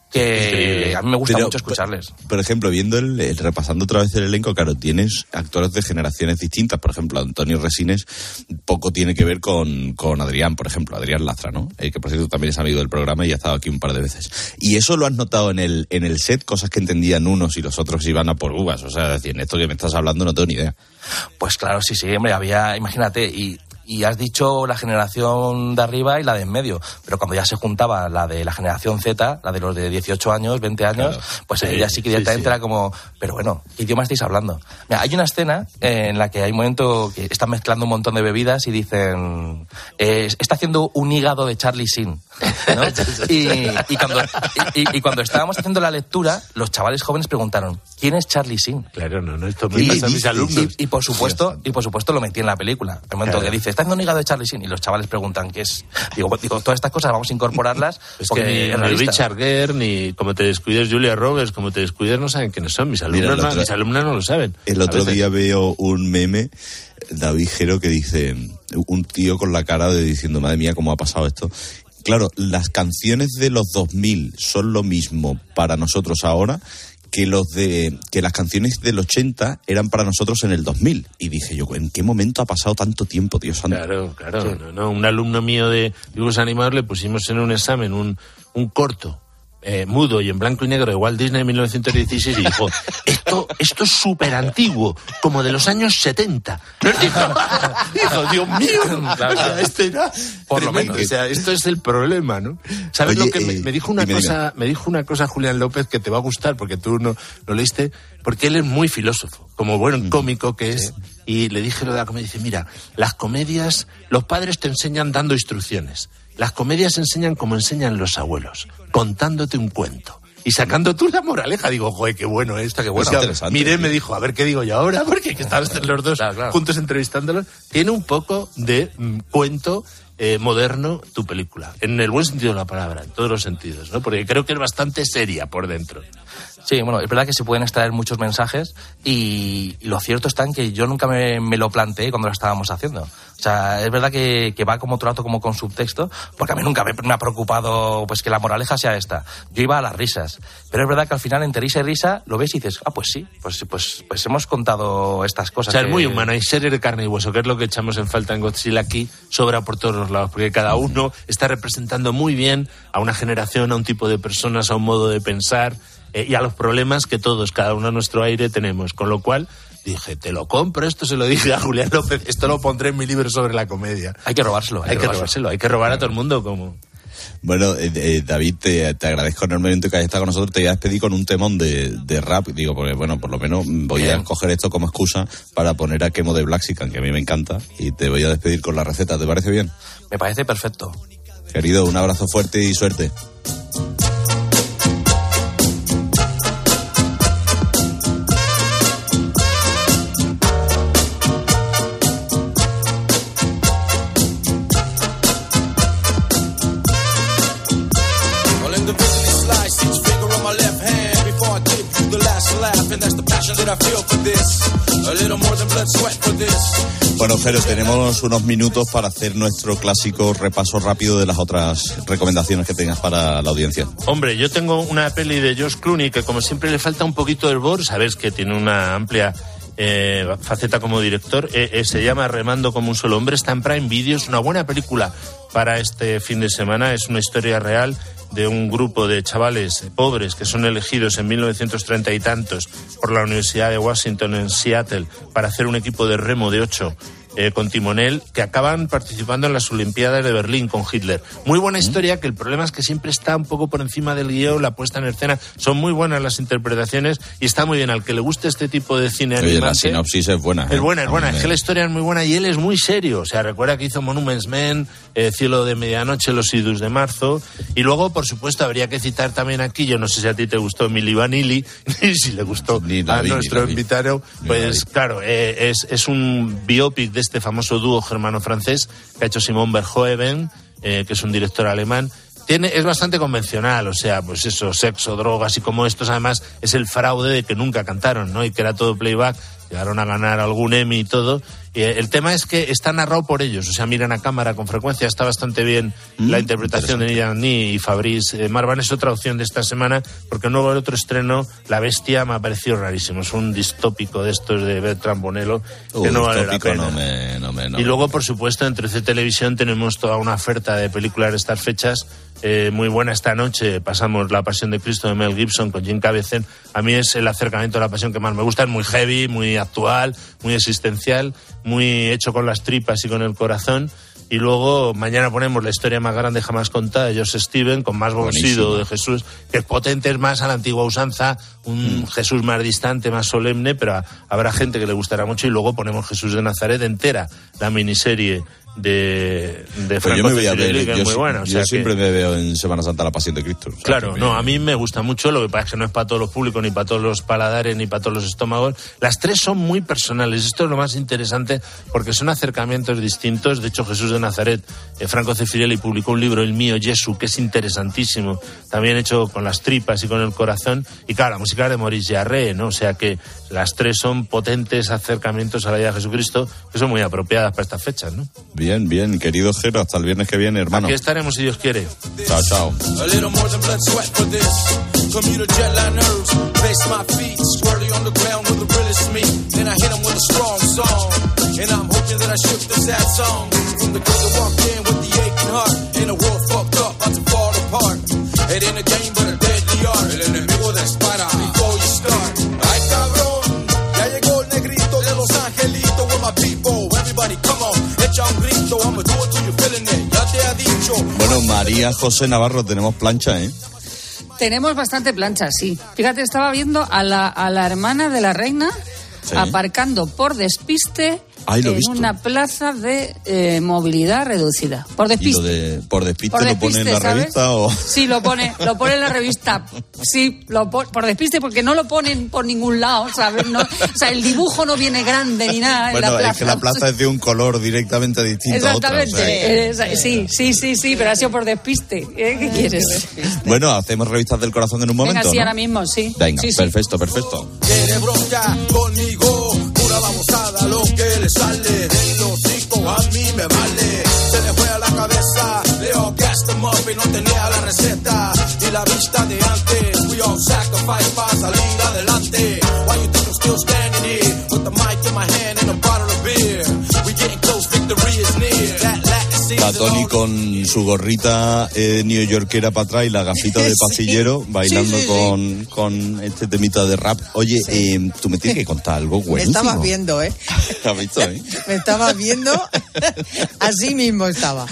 que a mí me gusta Pero, mucho escucharles. Por ejemplo, viendo el, el, repasando otra vez el elenco, claro, tienes actores de generaciones distintas. Por ejemplo, Antonio Resines poco tiene que ver con, con Adrián, por ejemplo, Adrián Lastra, ¿no? Eh, que por cierto también es amigo del programa y ha estado aquí un par de veces. Y eso lo has notado en el, en el set, cosas que entendían unos y los otros iban a por uvas. O sea, decir, en esto que me estás hablando no tengo ni idea. Pues claro, sí, sí, hombre, había, imagínate, y... Y has dicho la generación de arriba y la de en medio, pero cuando ya se juntaba la de la generación Z, la de los de dieciocho años, veinte años, claro. pues sí, ella sí que directamente sí, sí. era como, pero bueno, ¿qué idioma estáis hablando? Mira, hay una escena en la que hay un momento que están mezclando un montón de bebidas y dicen, eh, está haciendo un hígado de Charlie Sheen, ¿no? y, y, cuando, y, y cuando estábamos haciendo la lectura, los chavales jóvenes preguntaron, ¿quién es Charlie Sheen? Claro, no, no, esto me pasa a mis alumnos. Y, y por supuesto, y por supuesto lo metí en la película, el momento claro. que dice, está haciendo un hígado de Charlie Sheen, y los chavales preguntan qué es. Digo, digo, todas estas cosas vamos a incorporarlas. Es que ni, ni Richard Gere, ni como te descuides Julia Roberts, como te descuides no saben quiénes son. Mis alumnos, Mira, no, otro, mis alumnas no lo saben. El otro día veo un meme, David Gero, que dice, un tío con la cara de diciendo, madre mía, cómo ha pasado esto. Claro, las canciones de los dos mil son lo mismo para nosotros ahora que los de que las canciones del ochenta eran para nosotros en el dos mil. Y dije yo, ¿en qué momento ha pasado tanto tiempo, Dios santo? Claro, claro. Sí. No, no. Un alumno mío de dibujos animados le pusimos en un examen un, un corto eh, mudo y en blanco y negro de Walt Disney en mil novecientos dieciséis y dijo, esto, esto es súper antiguo, como de los años setenta. Nos dijo, dijo, Dios mío, claro, claro. Este era por lo menos. O sea, esto es el problema, ¿no? ¿Sabes Oye, lo que eh, me, me dijo una dime, cosa? Dime. Me dijo una cosa Julián López que te va a gustar porque tú no lo leíste, porque él es muy filósofo, como buen cómico que es. Sí. Y le dije lo de la comedia, dice, mira, las comedias, los padres te enseñan dando instrucciones. las comedias enseñan como enseñan los abuelos, contándote un cuento. Y sacando tú la moraleja, digo, joder, qué bueno esto, qué bueno. Miré, me dijo, a ver qué digo yo ahora, porque que estaban los dos claro, claro. juntos entrevistándolos. Tiene un poco de mm, cuento eh, moderno tu película, en el buen sentido de la palabra, en todos los sentidos, ¿no? Porque creo que es bastante seria por dentro. Sí, bueno, es verdad que se pueden extraer muchos mensajes y, y lo cierto está en que yo nunca me, me lo planteé cuando lo estábamos haciendo. O sea, es verdad que, que va como trato, como con subtexto, porque a mí nunca me, me ha preocupado pues que la moraleja sea esta. Yo iba a las risas, pero es verdad que al final entre risa y risa lo ves y dices, ah, pues sí, pues pues pues hemos contado estas cosas. O sea, que... es muy humano, hay serie de carne y hueso, que es lo que echamos en falta en Godzilla aquí, sobra por todos los lados, porque cada uno está representando muy bien a una generación, a un tipo de personas, a un modo de pensar, eh, y a los problemas que todos, cada uno a nuestro aire, tenemos. Con lo cual, dije, te lo compro, esto se lo dije a Julián López, esto lo pondré en mi libro sobre la comedia. Hay que robárselo. Hay, hay que robárselo. robárselo, hay que robar a todo el mundo como... Bueno, eh, eh, David, te, te agradezco enormemente que hayas estado con nosotros. Te voy a despedir con un temón de, de rap. Digo, porque bueno, por lo menos voy Bien. a coger esto como excusa para poner a Quemo de Blaxican, que a mí me encanta, y te voy a despedir con la receta. ¿Te parece bien? Me parece perfecto. Querido, un abrazo fuerte y suerte. Bueno, Jero, tenemos unos minutos para hacer nuestro clásico repaso rápido de las otras recomendaciones que tengas para la audiencia. Hombre, yo tengo una peli de George Clooney que como siempre le falta un poquito de hervor, sabes que tiene una amplia eh, faceta como director, eh, eh, se llama Remando como un solo hombre, está en Prime Video, es una buena película para este fin de semana, es una historia real de un grupo de chavales pobres que son elegidos en mil novecientos treinta y tantos por la Universidad de Washington en Seattle para hacer un equipo de remo de ocho eh, con timonel, que acaban participando en las Olimpiadas de Berlín con Hitler. Muy buena historia, que el problema es que siempre está un poco por encima del guión, la puesta en escena. Son muy buenas las interpretaciones y está muy bien. Al que le guste este tipo de cine Oye, animante, la sinopsis es buena. ¿eh? Es buena, es buena. Me... Es que la historia es muy buena y él es muy serio. O sea, recuerda que hizo Monuments Men, eh, Cielo de Medianoche, Los idus de marzo. Y luego, por supuesto, habría que citar también aquí, yo no sé si a ti te gustó Milli Vanilli, y si le gustó ni a vi, nuestro invitado, pues claro, eh, es, es un biopic de este famoso dúo germano-francés que ha hecho Simon Verhoeven, eh, que es un director alemán. Tiene, es bastante convencional, o sea, pues eso, sexo, drogas y como estos, además es el fraude de que nunca cantaron, ¿no? Y que era todo playback, llegaron a ganar algún Emmy y todo. Y el tema es que está narrado por ellos, o sea, miran a cámara con frecuencia, está bastante bien mm, la interpretación de Yanni y Fabrice Marvan. Es otra opción de esta semana, porque luego el otro estreno, La Bestia, me ha parecido rarísimo, es un distópico de estos de Bertrand Bonello, que uh, no vale la pena. No me, no me, no y luego, por supuesto, en trece Televisión tenemos toda una oferta de películas de estas fechas, eh, muy buena. Esta noche pasamos La Pasión de Cristo de Mel Gibson con Jim Caviezel. A mí es el acercamiento a la pasión que más me gusta, es muy heavy, muy actual, muy existencial, muy hecho con las tripas y con el corazón. Y luego mañana ponemos La historia más grande jamás contada de Josh Stephen, con más bolsido de Jesús, que es potente, es más a la antigua usanza, un mm. Jesús más distante, más solemne, pero a, habrá gente que le gustará mucho. Y luego ponemos Jesús de Nazaret entera, la miniserie de, de Franco pues Cefirelli, que es muy buena. O yo sea siempre que, me veo en Semana Santa La Pasión de Cristo. O sea, claro, me... no, a mí me gusta mucho, lo que pasa es que no es para todos los públicos, ni para todos los paladares, ni para todos los estómagos. Las tres son muy personales, esto es lo más interesante, porque son acercamientos distintos. De hecho, Jesús de Nazaret, eh, Franco Cefirelli publicó un libro, El mío, Jesús, que es interesantísimo, también hecho con las tripas y con el corazón. Y claro, la música de Maurice Jarre, ¿no? O sea que las tres son potentes acercamientos a la vida de Jesucristo, que son muy apropiadas para estas fechas, ¿no? Bien, bien, querido Jero, hasta el viernes que viene, hermano. Aquí estaremos si Dios quiere. Chao, chao. El enemigo dispara before you start. Ay, cabrón, ya llegó el negrito de Los Angelitos. With my people, everybody come on, echa un grito. I'ma do it till you're feeling it, ya te ha dicho. Bueno, María José Navarro, tenemos plancha, ¿eh? Tenemos bastante plancha, sí. Fíjate, estaba viendo a la, a la hermana de la reina, sí, aparcando por despiste Ay, lo he en visto. una plaza de eh, movilidad reducida. Por ¿Y despiste. lo de, por despiste Por lo pone en despiste, la ¿sabes? revista o...? Sí, lo pone, lo pone en la revista. Sí, lo pone, por despiste, porque no lo ponen por ningún lado, ¿sabes? No, o sea, el dibujo no viene grande ni nada Bueno, en la plaza. es que la plaza es de un color directamente distinto a otra. Exactamente. O sea, Eh, sí, sí, sí, sí, pero ha sido por despiste. ¿Eh? ¿Qué quieres? Bueno, hacemos revistas del corazón en un momento, Venga, sí, ¿no? ahora mismo, sí. Venga, sí, sí. perfecto, perfecto. Quiere bronca conmigo, pura babosada, lo que le sale del hocico a mí me vale. Se le fue a la cabeza, Leo Gaston Murphy no tenía la receta y la vista de antes. We all sacrifice para salir adelante. Why you think I'm still standing here with the mic in my hand and a bottle of beer? We getting close, victory is near. That Latin season A Tony con su gorrita eh, neoyorquera para atrás y la gafita de pastillero, Sí. bailando Sí, sí, sí. Con, con este temita de rap. Oye, eh, tú me tienes que contar algo Me buenísimo. estabas viendo, ¿eh? ¿Has visto, eh? Me estabas viendo. Así mismo estaba.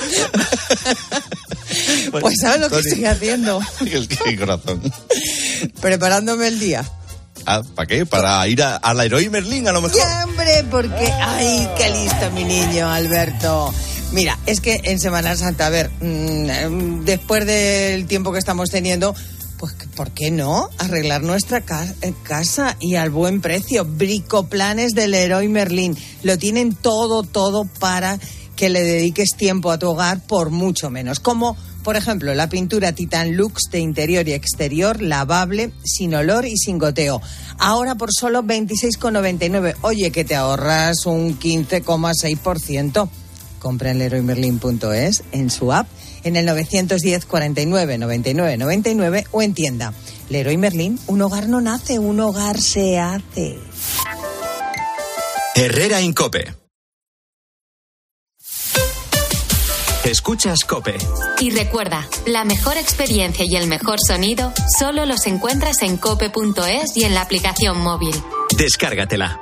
Pues ¿sabes lo que Tony. estoy haciendo? Es que corazón. Preparándome el día. Ah, ¿para qué? ¿Para ir a, a la Leroy Merlin a lo mejor? Ya, hombre, porque... ¡Ay, qué listo mi niño, Alberto! Mira, es que en Semana Santa, a ver, mmm, después del tiempo que estamos teniendo, pues, ¿por qué no? Arreglar nuestra ca- casa y al buen precio. Bricoplanes del Leroy Merlin. Lo tienen todo, todo para que le dediques tiempo a tu hogar por mucho menos. Como, por ejemplo, la pintura Titan Lux de interior y exterior, lavable, sin olor y sin goteo. Ahora por solo veintiséis con noventa y nueve. Oye, que te ahorras un quince coma seis por ciento. Compra en leroy merlin punto es, en su app, en el nueve diez, cuarenta y nueve, noventa y nueve, noventa y nueve o en tienda. Leroy Merlin, un hogar no nace, un hogar se hace. Herrera Incope. Escuchas COPE. Y recuerda, la mejor experiencia y el mejor sonido solo los encuentras en cope punto es y en la aplicación móvil. Descárgatela.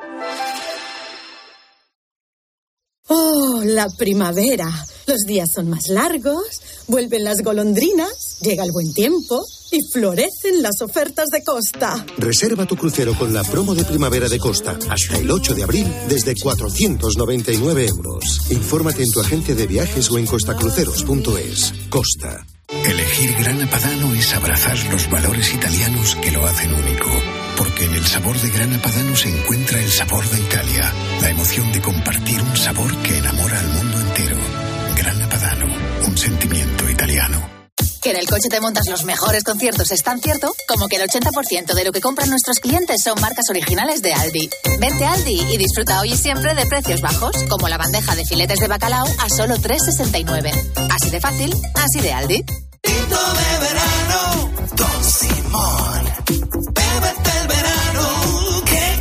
Oh, la primavera. Los días son más largos, vuelven las golondrinas, llega el buen tiempo y florecen las ofertas de Costa. Reserva tu crucero con la promo de primavera de Costa hasta el ocho de abril desde cuatrocientos noventa y nueve euros. Infórmate en tu agente de viajes o en costacruceros punto es. Costa. Elegir Grana Padano es abrazar los valores italianos que lo hacen único. Porque en el sabor de Grana Padano se encuentra el sabor de Italia, la emoción de compartir un sabor que enamora al mundo entero. Grana Padano, un sentimiento italiano. Que en el coche te montas los mejores conciertos es tan cierto como que el ochenta por ciento de lo que compran nuestros clientes son marcas originales de Aldi. Vente a Aldi y disfruta hoy y siempre de precios bajos, como la bandeja de filetes de bacalao a solo tres sesenta y nueve. Así de fácil, así de Aldi. Tinto de verano, Don Simón. Bébete el verano, qué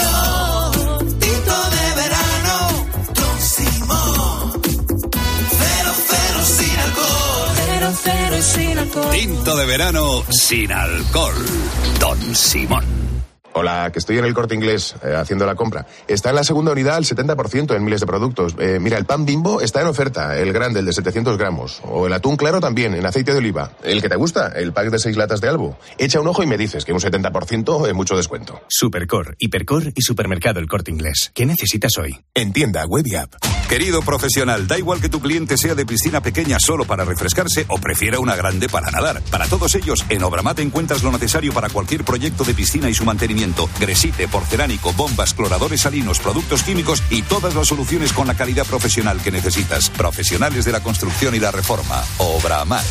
calor. Tinto de verano, Don Simón. Cero, cero sin alcohol. Cero, cero y sin alcohol. Tinto de verano sin alcohol. Don Simón. Hola, que estoy en el Corte Inglés eh, haciendo la compra. Está en la segunda unidad al setenta por ciento en miles de productos. Eh, mira, el pan Bimbo está en oferta, el grande, el de setecientos gramos. O el atún claro también, en aceite de oliva. El que te gusta, el pack de seis latas de Albo. Echa un ojo y me dices que un setenta por ciento es mucho descuento. Supercor, Hipercor y Supermercado El Corte Inglés. ¿Qué necesitas hoy? En tienda, web y app. Querido profesional, da igual que tu cliente sea de piscina pequeña solo para refrescarse o prefiera una grande para nadar. Para todos ellos, en Obramat encuentras lo necesario para cualquier proyecto de piscina y su mantenimiento. Gresite, porcelánico, bombas, cloradores salinos, productos químicos y todas las soluciones con la calidad profesional que necesitas. Profesionales de la construcción y la reforma. Obramat.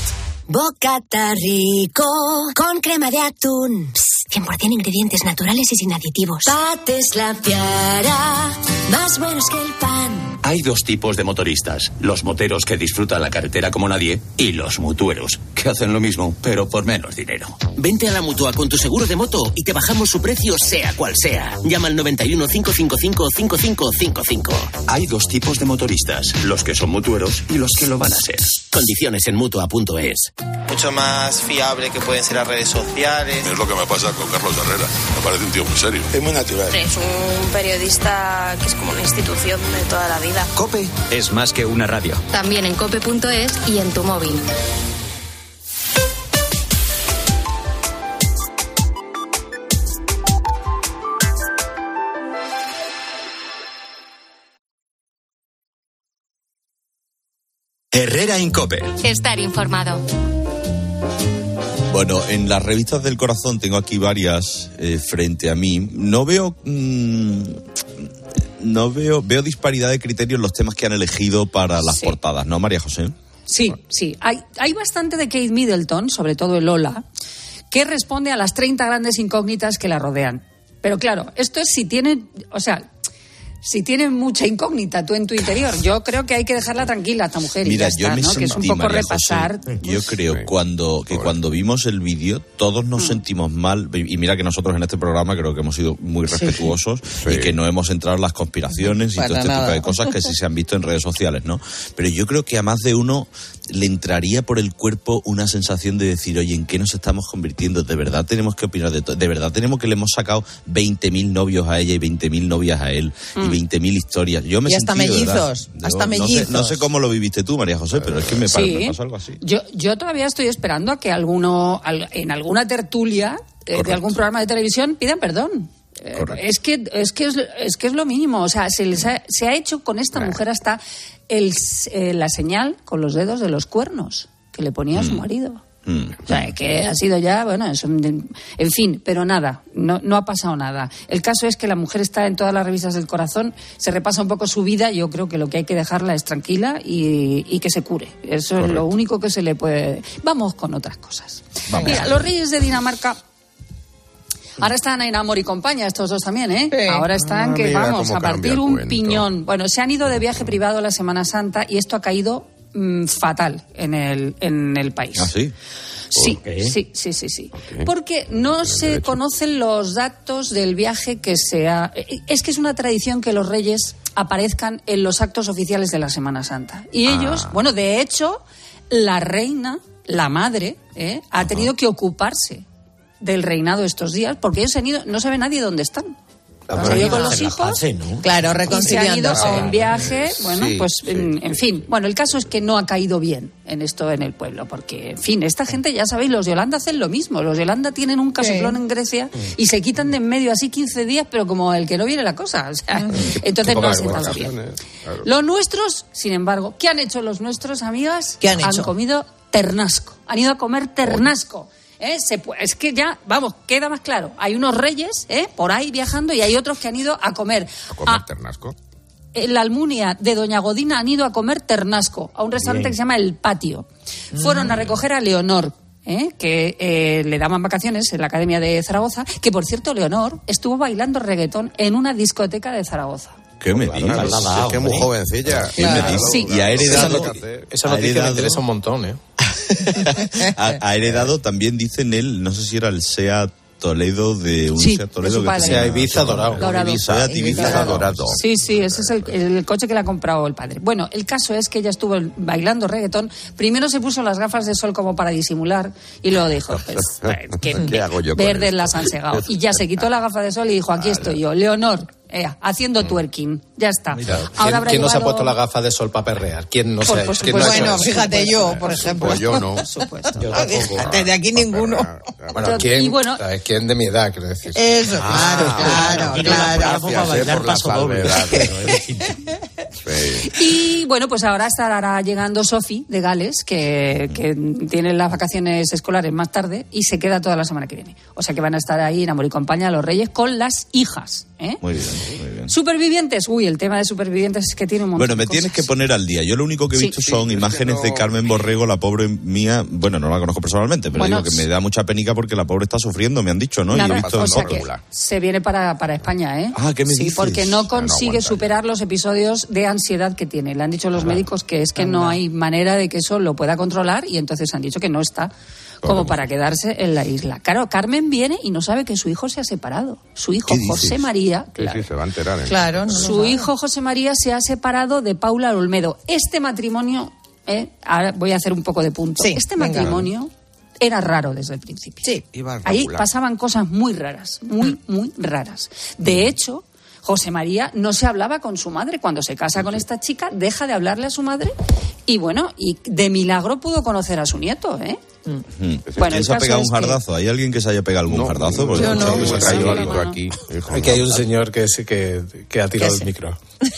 Bocata rico con crema de atún. Psst, cien por ciento ingredientes naturales y sin aditivos. Pates la piara, más buenos que el pan. Hay dos tipos de motoristas. Los moteros que disfrutan la carretera como nadie y los mutueros, que hacen lo mismo, pero por menos dinero. Vente a la Mutua con tu seguro de moto y te bajamos su precio sea cual sea. Llama al noventa y uno, cinco cinco cinco, cinco cinco cinco cinco. Hay dos tipos de motoristas, los que son mutueros y los que lo van a ser. Condiciones en Mutua punto es. Mucho más fiable que pueden ser las redes sociales. Es lo que me pasa con Carlos Herrera. Me parece un tío muy serio. Es muy natural. Es un periodista que es como una institución de toda la vida. COPE es más que una radio. También en cope punto es y en tu móvil. Herrera Incope. Estar informado. Bueno, en las revistas del corazón tengo aquí varias eh, frente a mí. No veo... Mmm, no veo... Veo disparidad de criterios en los temas que han elegido para las Sí. portadas, ¿no, María José? Sí, sí. Hay, hay bastante de Kate Middleton, sobre todo el Lola, que responde a las treinta grandes incógnitas que la rodean. Pero claro, esto es si tiene... O sea... Si tienes mucha incógnita tú en tu interior, yo creo que hay que dejarla tranquila a esta mujer. Mira, y ya yo está, me ¿no? sentí, Que es un poco María repasar. José, yo creo cuando que cuando vimos el vídeo todos nos sentimos mal, y mira que nosotros en este programa creo que hemos sido muy respetuosos y que no hemos entrado en las conspiraciones y Para todo este nada. tipo de cosas que sí se han visto en redes sociales, ¿no? Pero yo creo que a más de uno le entraría por el cuerpo una sensación de decir, oye, ¿en qué nos estamos convirtiendo? ¿De verdad tenemos que opinar de todo? ¿De verdad tenemos que le hemos sacado veinte mil novios a ella y veinte mil novias a él y Mm. veinte mil historias? Yo me Y hasta sentí, de verdad, mellizos, yo hasta no sé- mellizos. No sé, cómo lo viviste tú, María José, pero es que me, pa- Sí. me pasó algo así. Yo, yo todavía estoy esperando a que alguno, al- en alguna tertulia eh, de algún programa de televisión pidan perdón. Eh, es que es que es, es que es lo mínimo. O sea, se, les ha, se ha hecho con esta mujer hasta el, eh, la señal con los dedos de los cuernos que le ponía a su marido. O sea, que ha sido ya, bueno, es un- en fin, pero nada, no, no ha pasado nada. El caso es que la mujer está en todas las revistas del corazón, se repasa un poco su vida, yo creo que lo que hay que dejarla es tranquila y, y que se cure. Eso es lo único que se le puede... Vamos con otras cosas. Vamos. Mira, los reyes de Dinamarca... Ahora están en amor y compañía, estos dos también, ¿eh? Sí. Ahora están Ah, que mira vamos cómo a cambia partir el un cuento. piñón. Bueno, se han ido de viaje privado la Semana Santa y esto ha caído mm, fatal en el, en el país. ¿Ah, sí? Sí, sí, sí, sí, sí. Porque no se conocen los datos del viaje que se ha... Es que es una tradición que los reyes aparezcan en los actos oficiales de la Semana Santa. Y Ah. ellos, bueno, de hecho, la reina, la madre, ¿eh? ha tenido que ocuparse del reinado estos días porque ellos se han ido, no sabe nadie dónde están. Ah, Se ha ido bueno, con los hacer la hijos. paz, ¿no? Claro, Y se han ido reconciliándose. a un viaje, bueno, Sí, pues sí, en, en fin. Bueno, el caso es que no ha caído bien en esto en el pueblo, porque, en fin, esta gente, ya sabéis, los Yolanda hacen lo mismo. Los Yolanda tienen un casoplón en Grecia y se quitan de en medio así quince días, pero como el que no viene la cosa. O sea, entonces no ha sentado bien. Los nuestros, sin embargo, ¿qué han hecho los nuestros, amigas? ¿Qué han hecho? comido ternasco. Han ido a comer ternasco. ¿Eh? Se pu- es que ya, vamos, queda más claro. Hay unos reyes ¿eh? por ahí viajando y hay otros que han ido a comer. ¿A comer A- ternasco? en la Almunia de Doña Godina han ido a comer ternasco a un restaurante Bien. que se llama El Patio. Fueron a recoger a Leonor, ¿eh? que eh, le daban vacaciones en la Academia de Zaragoza, que por cierto Leonor estuvo bailando reggaetón en una discoteca de Zaragoza. ¿Qué me Claro, dices? es que es muy jovencilla. ¿Qué me dices? Sí. Y ha heredado... Esa Esa ha noticia me heredado- interesa un montón, ¿eh? ha, ha heredado también, dicen él, no sé si era el SEAT Toledo de un Sí, SEAT de Toledo su que padre. tenía- Sea Ibiza dorado. Dorado. Ibiza, Seat Ibiza dorado. Sí, sí, ese es el, el coche que le ha comprado el padre. Bueno, el caso es que ella estuvo bailando reggaetón. Primero se puso las gafas de sol como para disimular y luego dijo, pues, que ¿Qué hago yo con verdes esto? las han segado. Y ya se quitó la gafa de sol y dijo, aquí estoy yo, Leonor, eh, haciendo twerking. Ya está. Mira, Ahora ¿quién, habrá quién no se ha llevado- puesto la gafa de sol para perrear? ¿Quién no Por- se por quién no ha supuesto. hecho Bueno, eso? fíjate yo, por ejemplo. Pues yo no. Por supuesto. Yo Ah, tampoco. fíjate, de aquí ninguno. Bueno, Y ¿quién? bueno- ¿sabes? ¿Quién de mi edad, quiero decir? Eso, claro, claro, claro. Gracias, eh, por la salvedad. Sí. Y bueno, pues ahora estará llegando Sophie de Gales, que, que tiene las vacaciones escolares más tarde y se queda toda la semana que viene. O sea que van a estar ahí en Amor y Compañía los Reyes con las hijas. ¿eh? Muy bien, muy bien. Supervivientes. Uy, el tema de supervivientes es que tiene un montón Bueno, me de cosas. tienes que poner al día. Yo lo único que he Sí. visto Sí, son es que imágenes no- de Carmen Borrego, la pobre mía. Bueno, no la conozco personalmente, pero Bueno, digo que me da mucha penica porque la pobre está sufriendo, me han dicho, ¿no? Nada, y he visto o sea fotos. que se viene para, para España, ¿eh? Ah, ¿qué me sí, dices? porque no Ah, no consigue aguanta superar los episodios de ansiedad que tiene. Le han dicho los médicos que es que no hay manera de que eso lo pueda controlar y entonces han dicho que no está como para quedarse en la isla. Claro, Carmen viene y no sabe que su hijo se ha separado. Su hijo ¿Qué dices? José María, Sí, sí, se va a enterar. ¿eh? Claro, no lo su sabe. hijo José María se ha separado de Paula Olmedo. Este matrimonio, ¿eh? Ahora voy a hacer un poco de punto. Sí, este venga. matrimonio era raro desde el principio. Sí. Ahí regular. pasaban cosas muy raras, muy, muy raras. De hecho, José María no se hablaba con su madre. Cuando se casa con esta chica, deja de hablarle a su madre y bueno, y de milagro pudo conocer a su nieto, ¿eh? Mm. Bueno, ¿Quién el se ha caso pegado es un que- jardazo? ¿Hay alguien que se haya pegado algún jardazo? Porque Yo he no. escuchado que se ha Traigo caído algo algo. aquí. hijo, Aquí hay no. un señor que sí que, que ha tirado ¿Qué el sé? micro.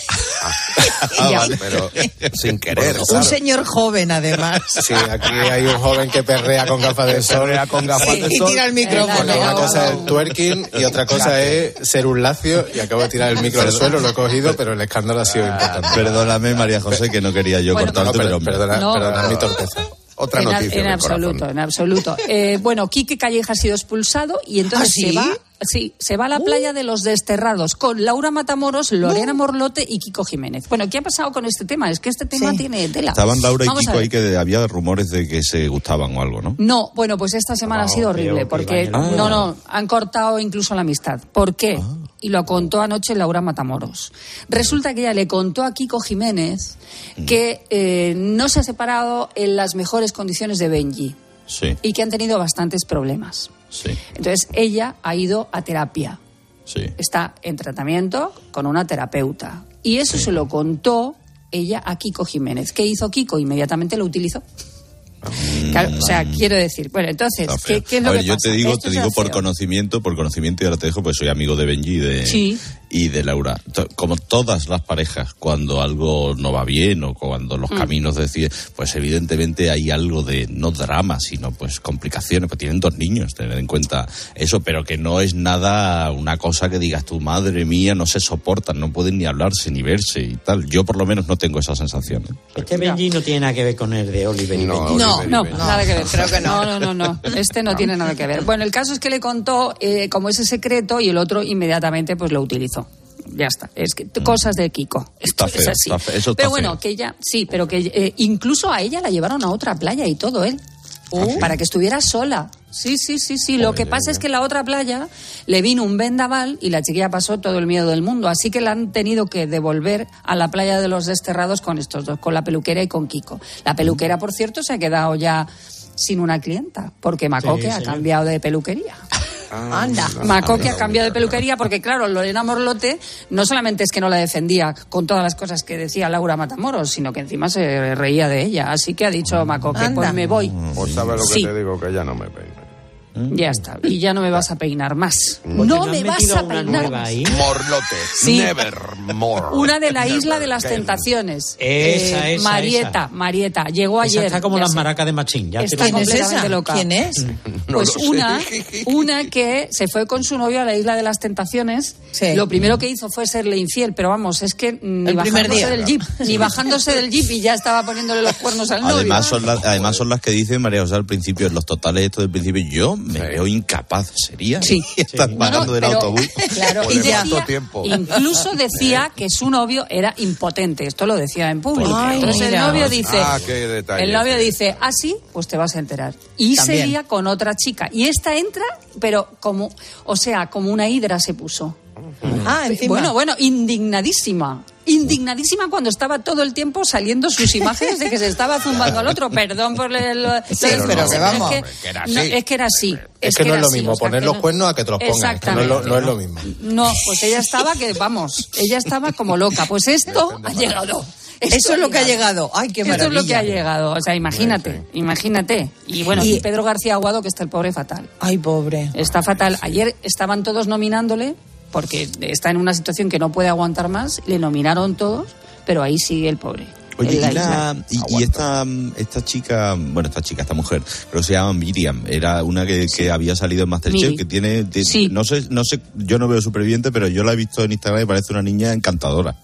Ah, vale, pero sin querer. Un claro. señor joven, además. Sí, aquí hay un joven que perrea con gafas de sol. Perrea con gafas Sí, de y sol. tira el micrófono. Porque una cosa es el twerking y otra cosa es ser un lacio. Y acabo de tirar el micro al suelo, lo he cogido, pero el escándalo ha sido importante. Perdóname, María José, que no quería yo Bueno, cortarte, No, pero... per- perdona, No. perdona mi torpeza. Otra en, noticia. en del absoluto, corazón. en absoluto. Eh, bueno, Quique Calleja ha sido expulsado y entonces ¿Ah, sí? se va, sí, se va a la playa de los desterrados con Laura Matamoros, Lorena Morlote y Kiko Jiménez. Bueno, ¿qué ha pasado con este tema? Es que este tema Sí. tiene tela. Estaban Laura y Vamos a Kiko ver. ahí que había rumores de que se gustaban o algo, ¿no? No, bueno, pues esta semana ha sido horrible porque Ah. no, no, han cortado incluso la amistad. ¿Por qué? Y lo contó anoche Laura Matamoros. Resulta que ella le contó a Kiko Jiménez que eh, no se ha separado en las mejores condiciones de Benji Sí, y que han tenido bastantes problemas. sí, Entonces ella ha ido a terapia. sí. Está en tratamiento con una terapeuta. Y eso se lo contó ella a Kiko Jiménez. ¿Qué hizo Kiko? Inmediatamente lo utilizó. Claro, o sea, quiero decir, bueno, entonces, Está ¿qué, feo. qué es lo a ver, que yo pasa? te digo, Esto te es digo por feo. conocimiento, por conocimiento y ahora te dejo, pues soy amigo de Benji y de, Sí. y de Laura. To- Como todas las parejas, cuando algo no va bien o cuando los Mm. caminos deciden, pues evidentemente hay algo de, no drama, sino pues complicaciones, pues tienen dos niños, tener en cuenta eso, pero que no es nada una cosa que digas tu madre mía, no se soportan, no pueden ni hablarse ni verse y tal. Yo por lo menos no tengo esa sensación. ¿eh? Este Benji no tiene nada que ver con el de Oliver y Benji. No, no, nada que ver. Creo que no. No, no, no, no. Este no, tiene nada que ver. Bueno, el caso es que le contó eh, como ese secreto y el otro inmediatamente pues lo utilizó. Ya está. Es que cosas de Kiko. Esto Está feo, es así. está feo, eso está pero bueno, feo. que ella, sí, pero que eh, incluso a ella la llevaron a otra playa y todo, él. Uh, para que estuviera sola. Sí, sí, sí, sí. Lo que pasa es que en la otra playa le vino un vendaval y la chiquilla pasó todo el miedo del mundo. Así que la han tenido que devolver a la playa de los desterrados con estos dos, con la peluquera y con Kiko. La peluquera, por cierto, se ha quedado ya sin una clienta, porque Macoque Sí, ha señor. cambiado de peluquería. Anda. Macoque ha cambiado de peluquería porque, claro, Lorena Morlote no solamente es que no la defendía con todas las cosas que decía Laura Matamoros, sino que encima se reía de ella. Así que ha dicho Macoque, Anda. pues me voy. Pues sabes lo que Sí. te digo, que ya no me peino. Ya está. Y ya no me vas a peinar más. Porque No le me han vas metido a una peinar nueva más. ahí. Morlote. Sí. Nevermore. Una de la isla Never de las again. tentaciones. Esa, esa, Marieta, esa. Marieta. Llegó Esa ayer. está como ya las sé. maracas de Machín. Ya te Está lo ¿Quién es completamente esa? loca. ¿Quién es? No Pues lo sé. una, una que se fue con su novio a la isla de las tentaciones. Sí. Lo primero que hizo fue serle infiel, pero vamos, es que ni El primer bajándose día. del jeep, ni bajándose del jeep y ya estaba poniéndole los cuernos al novio. Además son, las, además son las que dicen María José al principio, en los totales estos del principio, yo me veo incapaz, sería. Sí. Estás No, parando no, del pero- autobús. Claro, Por y el decía, tanto tiempo. incluso decía que su novio era impotente. Esto lo decía en público. Ay, Entonces mira. el novio dice, Ah, qué detalle. el novio dice, ah, sí, pues te vas a enterar. Y También. se lía con otra chica. Y esta entra, pero como, o sea, como una hidra se puso. Ah, encima. Bueno, bueno, indignadísima. Indignadísima cuando estaba todo el tiempo saliendo sus imágenes de que se estaba zumbando al otro. Perdón por el... lo- Sí, lo- pero que vamos. Es que, Que era no, así. es que era así. Es que no era es lo así, mismo o sea, poner que los no- cuernos a que te los pongan. Es que no es lo, no es lo mismo. No, pues ella estaba que, vamos, ella estaba como loca. Pues esto ha llegado. Esto Eso es lo que ha llegado. Ay, qué Esto maravilla. es lo que ha llegado. O sea, imagínate, imagínate. Y bueno, Y- y Pedro García Aguado, que está el pobre fatal. Ay, pobre. Está fatal. Ayer estaban todos nominándole porque está en una situación que no puede aguantar más. Le nominaron todos, pero ahí sigue el pobre. Oye, en la y, la- isla. y- y esta, esta chica, bueno, esta chica, esta mujer, creo que se llama Miriam, era una que, que había salido en Masterchef, Miri. que tiene, de- Sí. no sé, no sé, yo no veo Superviviente, pero yo la he visto en Instagram y parece una niña encantadora.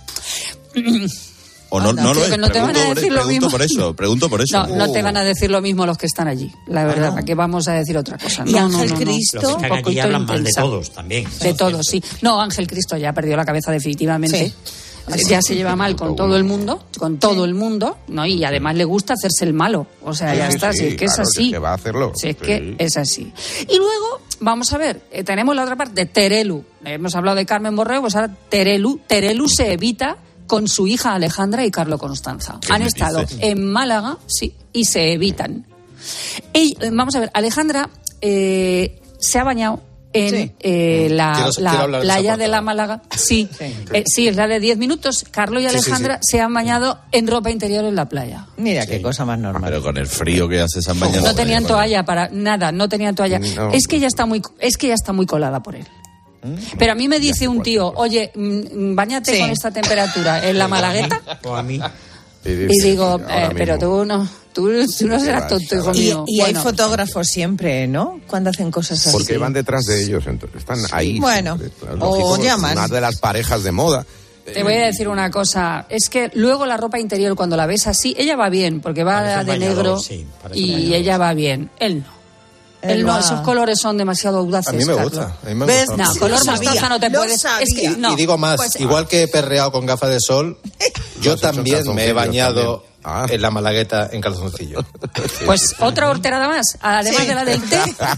O no, Anda, no lo creo es, que no te van a pregunto, por, decir lo pregunto mismo. por eso, pregunto por eso. No, no te van a decir lo mismo los que están allí, la verdad, ¿para qué vamos a decir otra cosa? ¿Y No, no, Ángel no, no. Cristo? Los que están Un aquí poquito hablan mal de intensa. todos también. De todos, sí. No, Ángel Cristo ya perdió la cabeza definitivamente. Ya se lleva mal con todo el mundo, con todo el mundo, ¿no? Y además le gusta hacerse el malo. O sea, Sí, ya sí, está, sí, si es que claro, es si así. es que va a hacerlo. Si es Sí. que es así. Y luego, vamos a ver, eh, tenemos la otra parte, Terelu. Hemos hablado de Carmen Borrego, pues ahora Terelu. Terelu se evita con su hija Alejandra y Carlo Constanza. ¿Qué Han me estado dices? en Málaga, sí, y se evitan. Ey, eh, vamos a ver, Alejandra eh, se ha bañado en Sí. eh, la, Quiero- la quiero hablar de esa playa parte de la ahora. Málaga. Sí, Sí. Eh, sí, es la de diez minutos. Carlos y Sí, sí, Alejandra sí. se han bañado en ropa interior en la playa. Mira qué cosa más normal. Pero con el frío que hace esa mañana. No tenían toalla para nada, no tenían toalla. No. Es que ella está muy, es que ella está muy colada por él. Pero a mí me dice un tío, oye, báñate sí. con esta temperatura en la Malagueta. O a mí. Y digo, eh, pero tú no, tú, tú no serás tonto, hijo mío. Y, y bueno. hay fotógrafos siempre, ¿no? Cuando hacen cosas así. Porque van detrás de ellos, entonces están ahí. Bueno, lógico, o llaman. Una de las parejas de moda. Te voy a decir una cosa, es que luego la ropa interior cuando la ves así, ella va bien, porque va de bañador, negro sí, y ella va bien, él no. Él no, esos colores son demasiado audaces. A mí me Carlos. gusta. A mí me ¿Ves? gusta. No, color mostaza no te puedes. Es que, no. Y digo más, pues, igual que he perreado con gafas de sol, yo también me he bañado ah. en la Malagueta en calzoncillo. Pues sí, otra horterada más, además sí. de la del té.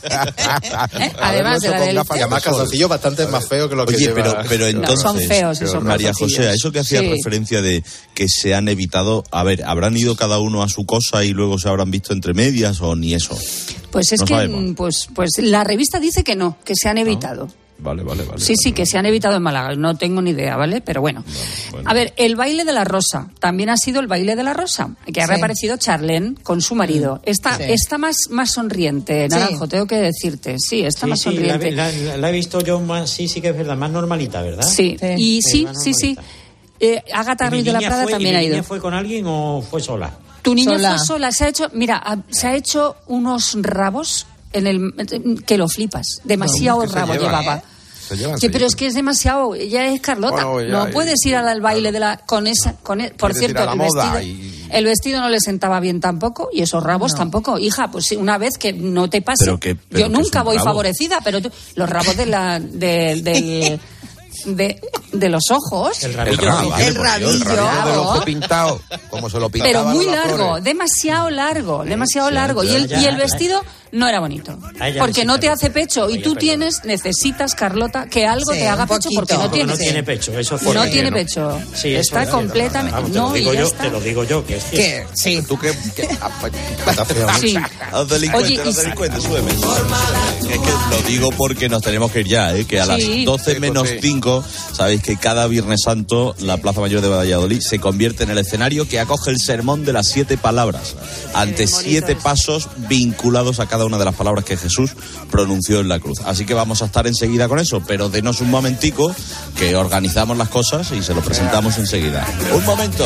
¿Eh? Además de la del té. Y además calzoncillo bastante más feo que lo que Oye, lleva. pero, pero entonces, no, son feos esos María José, a eso que hacía sí. referencia de que se han evitado, a ver, ¿habrán ido cada uno a su cosa y luego se habrán visto entre medias o ni eso? Pues es no que, sabemos. pues, pues la revista dice que no, que se han evitado. ¿No? Vale, vale, vale. Sí, vale, sí, vale. que se han evitado en Málaga. No tengo ni idea, ¿vale? Pero bueno. Vale, bueno. A ver, el baile de la rosa. También ha sido el baile de la rosa. Que ha sí. reaparecido Charlene con su marido. Está, sí. está más, más sonriente, Naranjo, sí. tengo que decirte. Sí, está sí, más sí, sonriente. La, la, la he visto yo más, sí, sí que es verdad, más normalita, ¿verdad? Sí, sí. y sí, sí, sí. Eh, Agatha Ruiz de la Prada fue, también ¿y ha ido. ¿Mi niña fue con alguien o fue sola? Tu niña sola. fue sola. Se ha hecho, mira, se ha hecho unos rabos en el que lo flipas. Demasiado no, rabo lleva, llevaba. ¿eh? Se llevan, Sí, se pero llevan. es que es demasiado. Ella es Carlota. Bueno, ya, no ya, puedes ir al, al baile de la con esa. Con el, por cierto, el vestido, y... el vestido no le sentaba bien tampoco y esos rabos no. tampoco. Hija, pues sí, una vez que no te pase. Pero que, pero yo nunca voy rabo. favorecida, pero tú, los rabos de la de, del de, de los ojos. El rabillo. El, rabo, el rabillo. El rabillo del ojo pintado, como se lo pintaba. Pero muy largo, flores. demasiado largo, demasiado Sí, largo. ya, Y el, ya, y el ya. vestido no era bonito. Ay, ya Porque no te necesita hace pecho. Y Oye, tú perdona. tienes, necesitas, Carlota, que algo Sí, te haga un pecho porque poquito. no Porque tiene. no tiene pecho, eso fue No relleno. tiene pecho. Sí, eso está es, completamente. vamos, te lo no, digo y ya yo, está. te lo digo yo, que es cierto. ¿Qué? Sí. Tú que... que ah, pues, Sí. Los delincuentes, Oye, los y- delincuentes, súbeme. Es que lo digo porque nos tenemos que ir ya, ¿eh? Que a Sí. las doce Sí, menos pues sí. cinco, sabéis que cada Viernes Santo la Plaza Mayor de Valladolid se convierte en el escenario que acoge el sermón de las siete palabras, ante siete pasos vinculados a cada una de las palabras que Jesús pronunció en la cruz. Así que vamos a estar enseguida con eso, pero denos un momentico que organizamos las cosas y se lo presentamos enseguida. Un momento.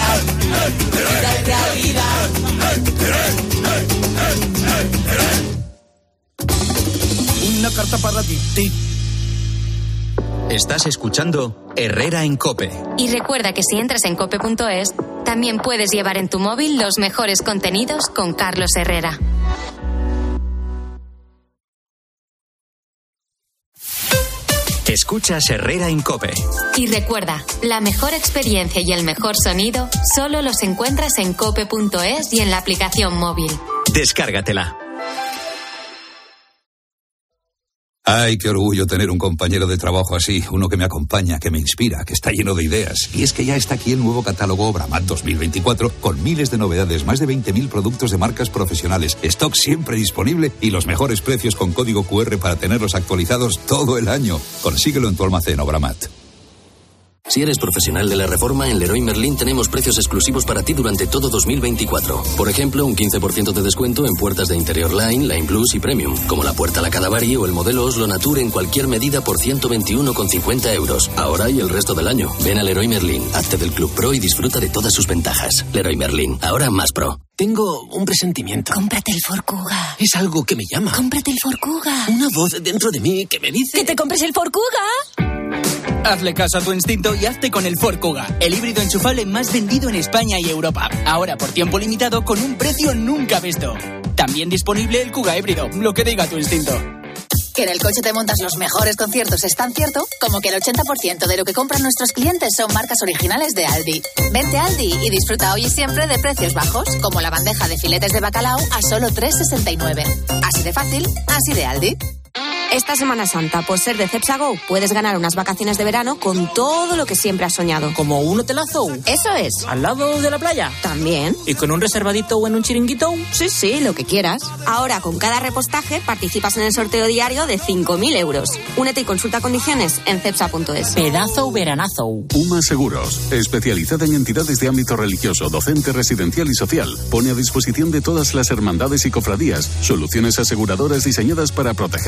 Una carta para ti. Estás escuchando Herrera en COPE. Y recuerda que si entras en cope punto es, también puedes llevar en tu móvil los mejores contenidos con Carlos Herrera. Escuchas Herrera en COPE. Y recuerda, la mejor experiencia y el mejor sonido solo los encuentras en cope punto es y en la aplicación móvil. Descárgatela. Ay, qué orgullo tener un compañero de trabajo así, uno que me acompaña, que me inspira, que está lleno de ideas. Y es que ya está aquí el nuevo catálogo Obramat dos mil veinticuatro, con miles de novedades, más de veinte mil productos de marcas profesionales, stock siempre disponible y los mejores precios con código cu erre para tenerlos actualizados todo el año. Consíguelo en tu almacén Obramat. Si eres profesional de la reforma, en Leroy Merlin tenemos precios exclusivos para ti durante todo dos mil veinticuatro. Por ejemplo, un quince por ciento de descuento en puertas de interior Line, Line Plus y Premium, como la puerta La Cadavari o el modelo Oslo Nature en cualquier medida por ciento veintiuno con cincuenta euros. Ahora y el resto del año. Ven a Leroy Merlin, hazte del Club Pro y disfruta de todas sus ventajas. Leroy Merlin, ahora más pro. Tengo un presentimiento. Cómprate el Ford Kuga. Es algo que me llama. Cómprate el Ford Kuga. Una voz dentro de mí que me dice... ¡Que te compres el Ford Kuga! Hazle caso a tu instinto y hazte con el Ford Kuga, el híbrido enchufable más vendido en España y Europa. Ahora por tiempo limitado con un precio nunca visto. También disponible el Kuga híbrido, lo que diga tu instinto. Que en el coche te montas los mejores conciertos es tan cierto como que el ochenta por ciento de lo que compran nuestros clientes son marcas originales de Aldi. Vente a Aldi y disfruta hoy y siempre de precios bajos, como la bandeja de filetes de bacalao a solo tres sesenta y nueve. Así de fácil, así de Aldi. Esta Semana Santa, por ser de Cepsa Go, puedes ganar unas vacaciones de verano con todo lo que siempre has soñado. ¿Como un hotelazo? Eso es. ¿Al lado de la playa? También. ¿Y con un reservadito o en un chiringuito? Sí, sí, lo que quieras. Ahora, con cada repostaje, participas en el sorteo diario de cinco mil euros. Únete y consulta condiciones en cepsa punto es. Pedazo veranazo. UMA Seguros, especializada en entidades de ámbito religioso, docente, residencial y social, pone a disposición de todas las hermandades y cofradías soluciones aseguradoras diseñadas para proteger lo que más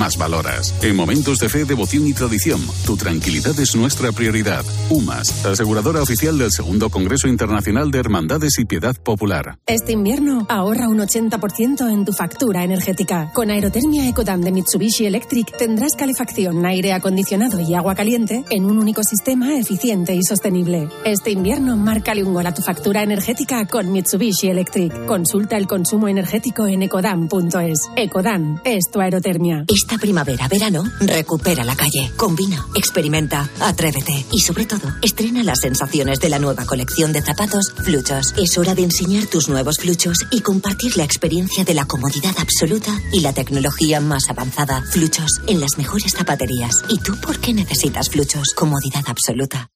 más valoras. En momentos de fe, devoción y tradición, tu tranquilidad es nuestra prioridad. UMAS, aseguradora oficial del segundo Congreso Internacional de Hermandades y Piedad Popular. Este invierno ahorra un ochenta por ciento en tu factura energética. Con Aerotermia Ecodan de Mitsubishi Electric tendrás calefacción, aire acondicionado y agua caliente en un único sistema eficiente y sostenible. Este invierno márcale un gol a tu factura energética con Mitsubishi Electric. Consulta el consumo energético en ecodan punto es. Ecodan es tu aerotermia. Esta primavera, verano, recupera la calle. Combina, experimenta, atrévete y sobre todo, estrena las sensaciones de la nueva colección de zapatos Fluchos. Es hora de enseñar tus nuevos Fluchos y compartir la experiencia de la comodidad absoluta y la tecnología más avanzada. Fluchos en las mejores zapaterías. ¿Y tú por qué necesitas Fluchos? Comodidad absoluta.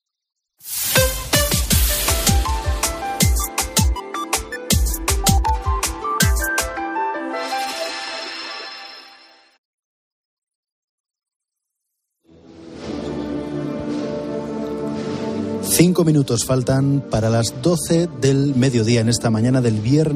Cinco minutos faltan para las doce del mediodía en esta mañana del viernes.